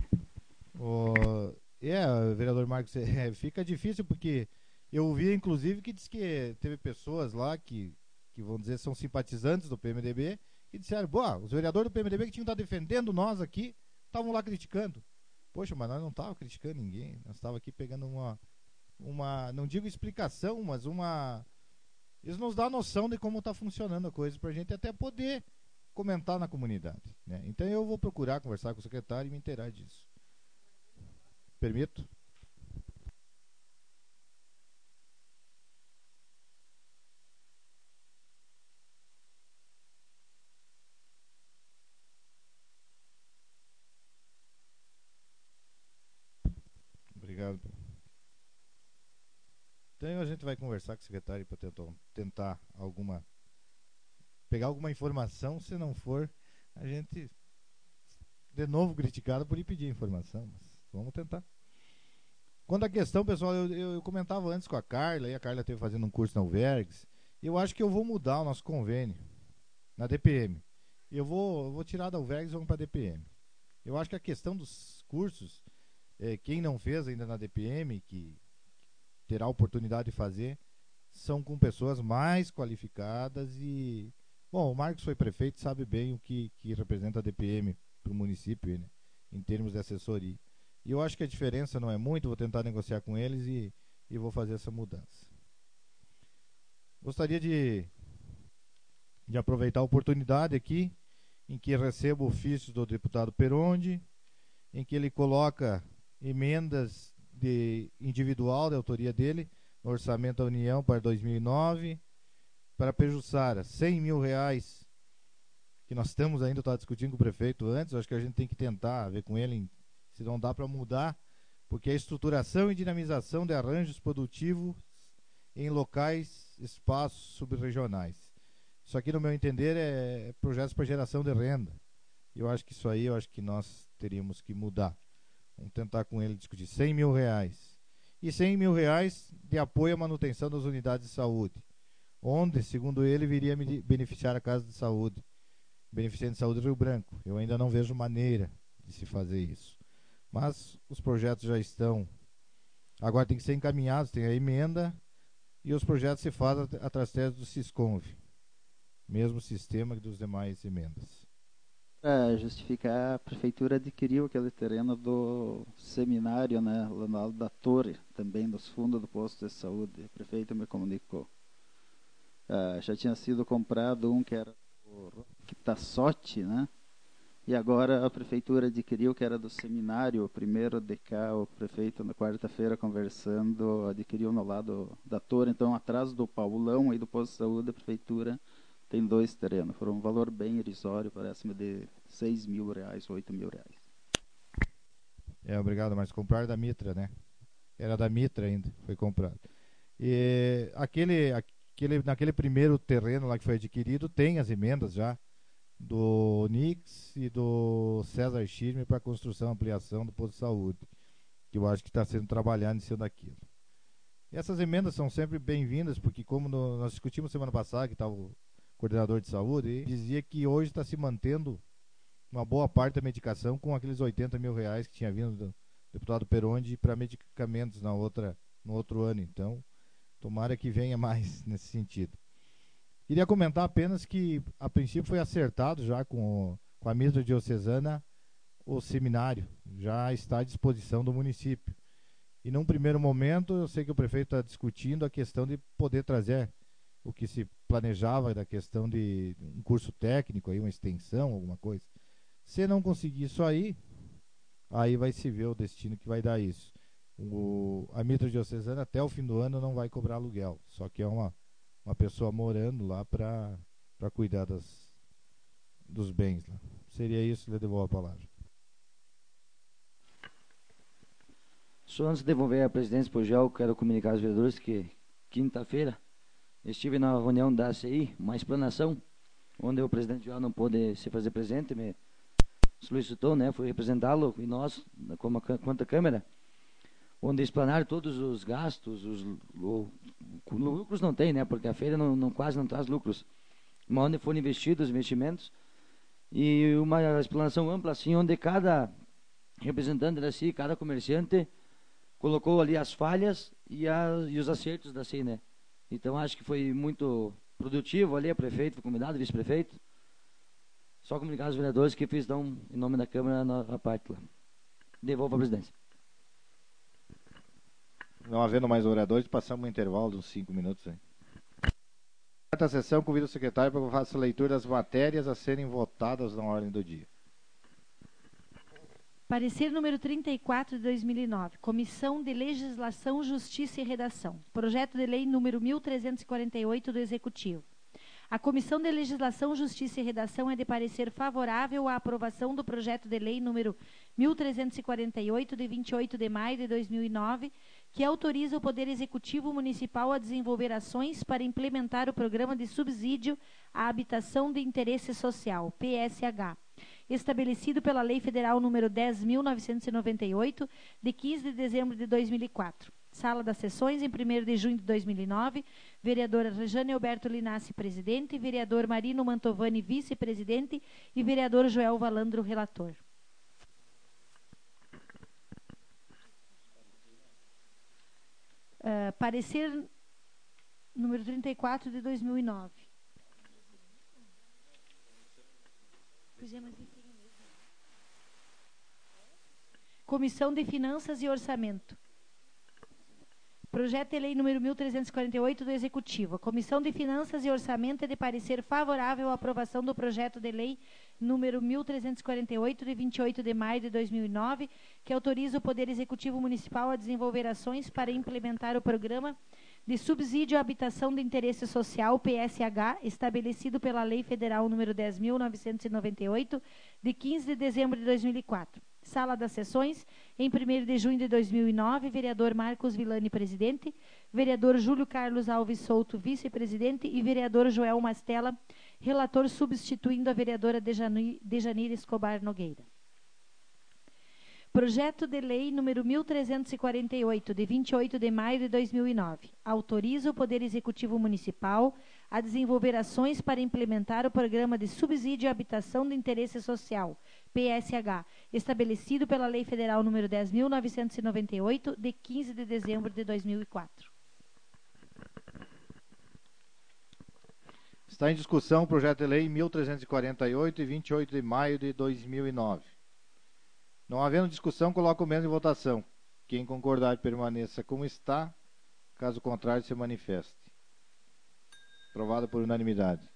Oh, é, vereador Marcos, é, fica difícil porque eu ouvi, inclusive, que diz que teve pessoas lá que, que vão dizer, são simpatizantes do P M D B e disseram, boa, os vereadores do P M D B que tinham que estar defendendo nós aqui, estavam lá criticando. Poxa, mas nós não estávamos criticando ninguém, nós estávamos aqui pegando uma, uma, não digo explicação, mas uma... Eles nos dão a noção de como está funcionando a coisa para a gente até poder comentar na comunidade, né? Então eu vou procurar conversar com o secretário e me inteirar disso. Permito? Obrigado. Então a gente vai conversar com o secretário para tentar, tentar alguma... pegar alguma informação, se não for, a gente de novo criticado por ir pedir informação, mas vamos tentar. Quanto à questão, pessoal, eu, eu, eu comentava antes com a Carla, e a Carla esteve fazendo um curso na Uvergs, eu acho que eu vou mudar o nosso convênio na D P M. Eu vou, eu vou tirar da Uvergs e vamos para a D P M. Eu acho que a questão dos cursos, é, quem não fez ainda na D P M, que terá a oportunidade de fazer, são com pessoas mais qualificadas e... Bom, o Marcos foi prefeito, sabe bem o que, que representa a D P M para o município, né, em termos de assessoria. E eu acho que a diferença não é muito, vou tentar negociar com eles e, e vou fazer essa mudança. Gostaria de, de aproveitar a oportunidade aqui, em que recebo ofícios do deputado Perondi, em que ele coloca emendas de individual de autoria dele no orçamento da União para dois mil e nove, para Pejuçara, cem mil reais, que nós estamos ainda, estava discutindo com o prefeito antes, acho que a gente tem que tentar ver com ele se não dá para mudar, porque a estruturação e dinamização de arranjos produtivos em locais, espaços subregionais. Isso aqui, no meu entender, é projetos para geração de renda. Eu acho que isso aí, eu acho que nós teríamos que mudar. Vamos tentar com ele discutir cem mil reais. E cem mil reais de apoio à manutenção das unidades de saúde, onde, segundo ele, viria beneficiar a Casa de Saúde, Beneficente de Saúde Rio Branco. Eu ainda não vejo maneira de se fazer isso. Mas os projetos já estão... Agora tem que ser encaminhados, tem a emenda, e os projetos se fazem através do Sisconv. Mesmo sistema dos demais emendas. Para justificar, a prefeitura adquiriu aquele terreno do seminário, né, lá no lado da torre, também nos fundos do posto de saúde. O prefeito me comunicou. Ah, já tinha sido comprado um que era o Quitaçote, né? E agora a prefeitura adquiriu, que era do seminário, o primeiro de cá, o prefeito na quarta-feira conversando, adquiriu no lado da torre, então atrás do Paulão e do posto de saúde, a prefeitura tem dois terrenos. Foram um valor bem irrisório, parece-me de seis mil reais, oito mil reais. É, obrigado, mas compraram da Mitra, né? Era da Mitra ainda, foi comprado. E aquele... Aquele, naquele primeiro terreno lá que foi adquirido, tem as emendas já do Nix e do César Schirmer para a construção e ampliação do posto de saúde, que eu acho que está sendo trabalhado em cima daquilo. E essas emendas são sempre bem-vindas, porque como no, nós discutimos semana passada, que estava o coordenador de saúde, ele dizia que hoje está se mantendo uma boa parte da medicação com aqueles oitenta mil reais que tinha vindo do deputado Perondi para medicamentos na outra, no outro ano. Então, tomara que venha mais nesse sentido. Queria comentar apenas que, a princípio, foi acertado já com, com a Mitra Diocesana o seminário. Já está à disposição do município. E num primeiro momento, eu sei que o prefeito está discutindo a questão de poder trazer o que se planejava da questão de um curso técnico, aí, uma extensão, alguma coisa. Se não conseguir isso aí, aí vai se ver o destino que vai dar isso. O, a Mitra Diocesana até o fim do ano não vai cobrar aluguel, só que é uma, uma pessoa morando lá para cuidar das, dos bens lá. Seria isso, lhe devolvo a palavra. Só antes de devolver a presidência para o Gel, quero comunicar aos vereadores que quinta-feira estive na reunião da A C I, uma explanação, onde o presidente Gel não pôde se fazer presente, me solicitou, né, foi representá-lo e nós, como a, quanto a Câmara, onde explanaram todos os gastos, os o, o, lucros não tem, né, porque a feira não, não, quase não traz lucros, mas onde foram investidos os investimentos, e uma explanação ampla, assim, onde cada representante da C I, cada comerciante, colocou ali as falhas e, a, e os acertos da C I, né. Então, acho que foi muito produtivo ali, a prefeito, foi convidado, vice-prefeito. Só comunicar aos vereadores que fiz, então, em nome da Câmara, na, na parte lá. Devolvo a presidência. Não havendo mais oradores, passamos um intervalo de uns cinco minutos aí. Quarta sessão, convido o secretário para que faça a leitura das matérias a serem votadas na ordem do dia. Parecer número trinta e quatro de dois mil e nove. Comissão de Legislação, Justiça e Redação. Projeto de lei número mil trezentos e quarenta e oito do Executivo. A Comissão de Legislação, Justiça e Redação é de parecer favorável à aprovação do projeto de lei número mil trezentos e quarenta e oito, de vinte e oito de maio de dois mil e nove, que autoriza o Poder Executivo Municipal a desenvolver ações para implementar o Programa de Subsídio à Habitação de Interesse Social, P S H, estabelecido pela Lei Federal número dez mil novecentos e noventa e oito, de quinze de dezembro de dois mil e quatro. Sala das Sessões, em primeiro de junho de dois mil e nove, vereadora Rejane Alberto Linassi, presidente, vereador Marino Mantovani, vice-presidente, e vereador Joel Valandro, relator. Uh, parecer número trinta e quatro de dois mil e nove. Pois é, mas enfim, mesmo. Comissão de Finanças e Orçamento. Projeto de lei número mil trezentos e quarenta e oito do Executivo. A Comissão de Finanças e Orçamento é de parecer favorável à aprovação do projeto de lei número mil trezentos e quarenta e oito, de vinte e oito de maio de dois mil e nove, que autoriza o Poder Executivo Municipal a desenvolver ações para implementar o Programa de Subsídio à Habitação de Interesse Social, P S H, estabelecido pela Lei Federal número dez mil novecentos e noventa e oito, de quinze de dezembro de dois mil e quatro. Sala das Sessões, em primeiro de junho de dois mil e nove, vereador Marcos Villani, presidente, vereador Júlio Carlos Alves Souto, vice-presidente, e vereador Joel Mastella, relator, substituindo a vereadora Dejanira Escobar Nogueira. Projeto de lei número mil trezentos e quarenta e oito, de vinte e oito de maio de dois mil e nove, autoriza o Poder Executivo Municipal a desenvolver ações para implementar o Programa de Subsídio à Habitação de Interesse Social, P S H, estabelecido pela Lei Federal número dez mil novecentos e noventa e oito, de quinze de dezembro de dois mil e quatro. Está em discussão o projeto de lei mil trezentos e quarenta e oito, de vinte e oito de maio de dois mil e nove. Não havendo discussão, coloco o mesmo em votação. Quem concordar permaneça como está, caso contrário se manifeste. Aprovado por unanimidade.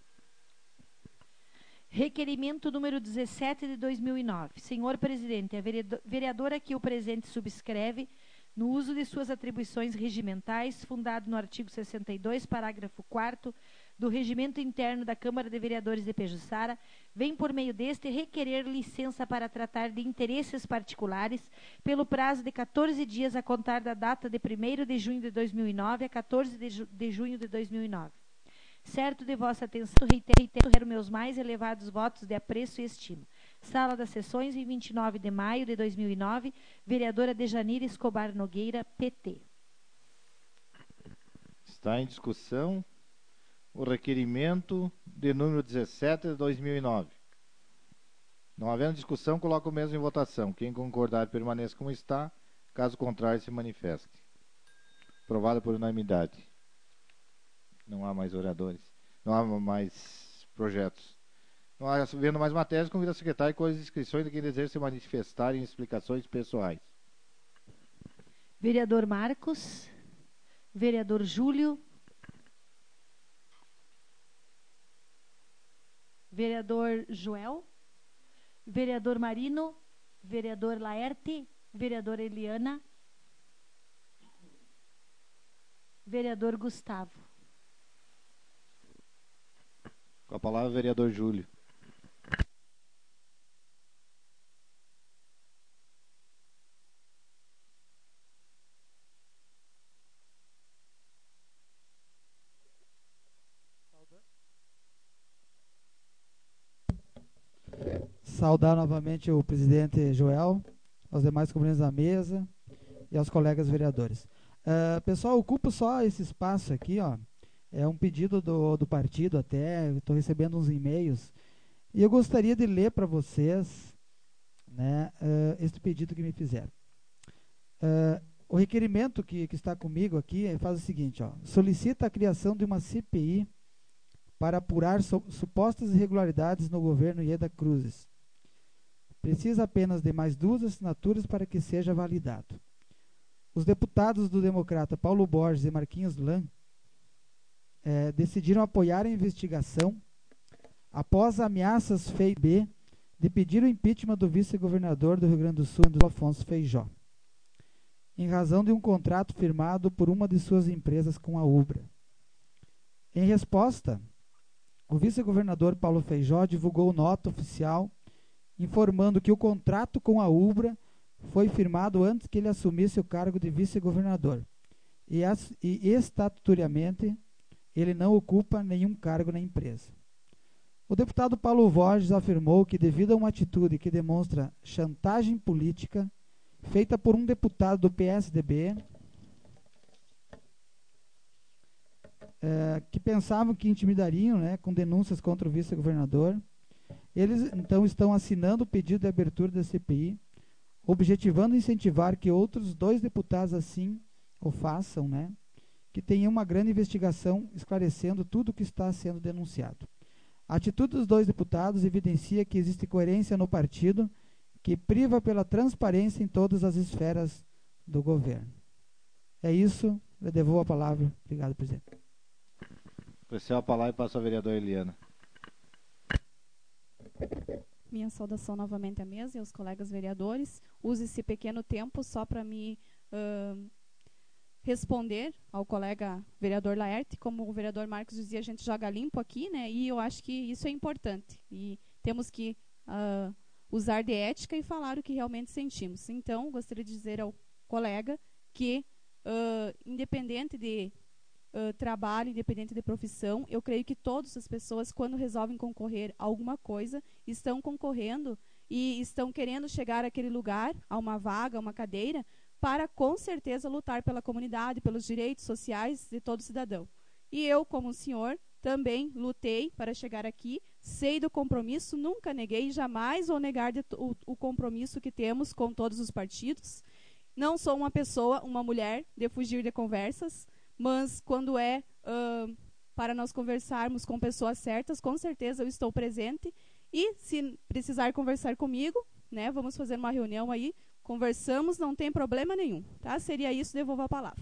Requerimento número dezessete de dois mil e nove. Senhor Presidente, a vereadora que o presente subscreve, no uso de suas atribuições regimentais, fundado no artigo sessenta e dois, parágrafo quarto, do Regimento Interno da Câmara de Vereadores de Pejuçara, vem por meio deste requerer licença para tratar de interesses particulares pelo prazo de quatorze dias a contar da data de primeiro de junho de dois mil e nove a quatorze de, ju de junho de dois mil e nove. Certo de vossa atenção, reitero, reitero meus mais elevados votos de apreço e estima. Sala das Sessões, em vinte e nove de maio de dois mil e nove, vereadora Dejanira Escobar Nogueira, P T. Está em discussão o requerimento de número dezessete de dois mil e nove. Não havendo discussão, coloco o mesmo em votação. Quem concordar permaneça como está, caso contrário se manifeste. Aprovado por unanimidade. Não há mais oradores. Não há mais projetos. Não havendo mais matérias, convido a secretária com as inscrições de quem deseja se manifestar em explicações pessoais. Vereador Marcos. Vereador Júlio. Vereador Joel. Vereador Marino. Vereador Laerte. Vereadora Eliana. Vereador Gustavo. Com a palavra, vereador Júlio. Saudar novamente o presidente Joel, aos demais componentes da mesa e aos colegas vereadores. Uh, pessoal, ocupo só esse espaço aqui, ó. É um pedido do, do partido até, estou recebendo uns e-mails, e eu gostaria de ler para vocês, né, uh, este pedido que me fizeram. Uh, o requerimento que, que está comigo aqui faz o seguinte, ó, solicita a criação de uma C P I para apurar so, supostas irregularidades no governo Ieda Cruzes. Precisa apenas de mais duas assinaturas para que seja validado. Os deputados do Democrata Paulo Borges e Marquinhos Lan É, decidiram apoiar a investigação após ameaças feitas de pedir o impeachment do vice-governador do Rio Grande do Sul, Afonso Feijó, em razão de um contrato firmado por uma de suas empresas com a Ubra. Em resposta, o vice-governador Paulo Feijó divulgou nota oficial informando que o contrato com a Ubra foi firmado antes que ele assumisse o cargo de vice-governador e, e estatutariamente ele não ocupa nenhum cargo na empresa. O deputado Paulo Borges afirmou que, devido a uma atitude que demonstra chantagem política feita por um deputado do P S D B, é, que pensavam que intimidariam, né, com denúncias contra o vice-governador, eles então estão assinando o pedido de abertura da C P I, objetivando incentivar que outros dois deputados assim o façam, né, que tenha uma grande investigação esclarecendo tudo o que está sendo denunciado. A atitude dos dois deputados evidencia que existe coerência no partido, que priva pela transparência em todas as esferas do governo. É isso, eu devolvo a palavra. Obrigado, presidente. Ofereceu a palavra e passa a vereadora Eliana. Minha saudação novamente à mesa e aos colegas vereadores. Use esse pequeno tempo só para me uh, responder ao colega vereador Laerte. Como o vereador Marcos dizia, a gente joga limpo aqui, né? E eu acho que isso é importante. E temos que uh, usar de ética e falar o que realmente sentimos. Então, gostaria de dizer ao colega que, uh, independente de uh, trabalho, independente de profissão, eu creio que todas as pessoas, quando resolvem concorrer a alguma coisa, estão concorrendo e estão querendo chegar àquele lugar, a uma vaga, a uma cadeira, para, com certeza, lutar pela comunidade, pelos direitos sociais de todo cidadão. E eu, como senhor, também lutei para chegar aqui, sei do compromisso, nunca neguei, jamais vou negar de o, o compromisso que temos com todos os partidos. Não sou uma pessoa, uma mulher, de fugir de conversas, mas quando é uh, para nós conversarmos com pessoas certas, com certeza eu estou presente. E se precisar conversar comigo, né, vamos fazer uma reunião aí, conversamos, não tem problema nenhum. Tá? Seria isso, devolvo a palavra.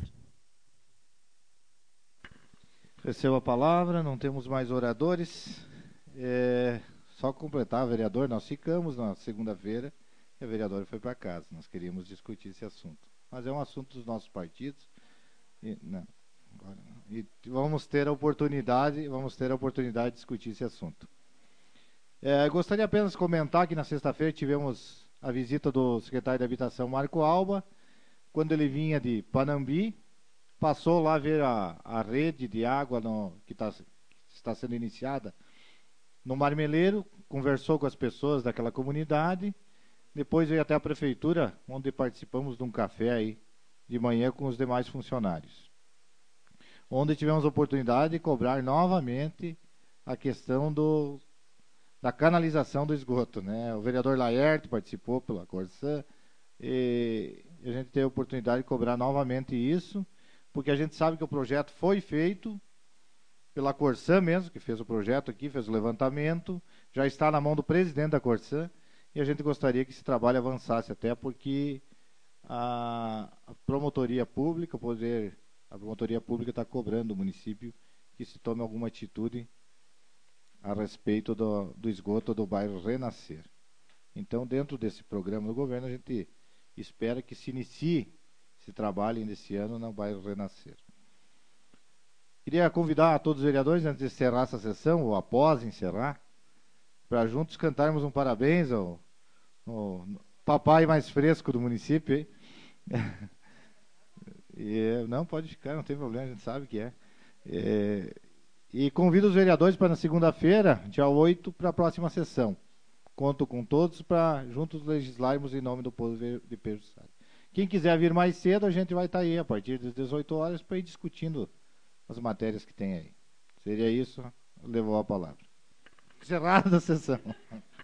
Recebo a palavra, não temos mais oradores. É, só completar, vereador, nós ficamos na segunda-feira e a vereadora foi para casa. Nós queríamos discutir esse assunto. Mas é um assunto dos nossos partidos. E, não, agora não. E vamos ter a oportunidade, vamos ter a oportunidade de discutir esse assunto. É, gostaria apenas de comentar que na sexta-feira tivemos a visita do secretário de Habitação, Marco Alba, quando ele vinha de Panambi, passou lá ver a, a rede de água no, que, tá, que está sendo iniciada no Marmeleiro, conversou com as pessoas daquela comunidade, depois veio até a prefeitura, onde participamos de um café aí de manhã com os demais funcionários, onde tivemos a oportunidade de cobrar novamente a questão do da canalização do esgoto, né? O vereador Laerte participou pela Corsã e a gente teve a oportunidade de cobrar novamente isso, porque a gente sabe que o projeto foi feito pela Corsã mesmo, que fez o projeto aqui, fez o levantamento, já está na mão do presidente da Corsã e a gente gostaria que esse trabalho avançasse, até porque a, a promotoria pública, o poder, a promotoria pública está cobrando do município que se tome alguma atitude a respeito do, do esgoto do bairro Renascer. Então, dentro desse programa do governo, a gente espera que se inicie esse trabalho nesse ano no bairro Renascer. Queria convidar a todos os vereadores, antes de encerrar essa sessão, ou após encerrar, para juntos cantarmos um parabéns ao, ao papai mais fresco do município. Hein? E, não, pode ficar, não tem problema, a gente sabe que é. é E convido os vereadores para na segunda-feira, dia oito, para a próxima sessão. Conto com todos para juntos legislarmos em nome do povo de Pedro Salles. Quem quiser vir mais cedo, a gente vai estar aí a partir das dezoito horas para ir discutindo as matérias que tem aí. Seria isso, levou a palavra. Encerrada a sessão.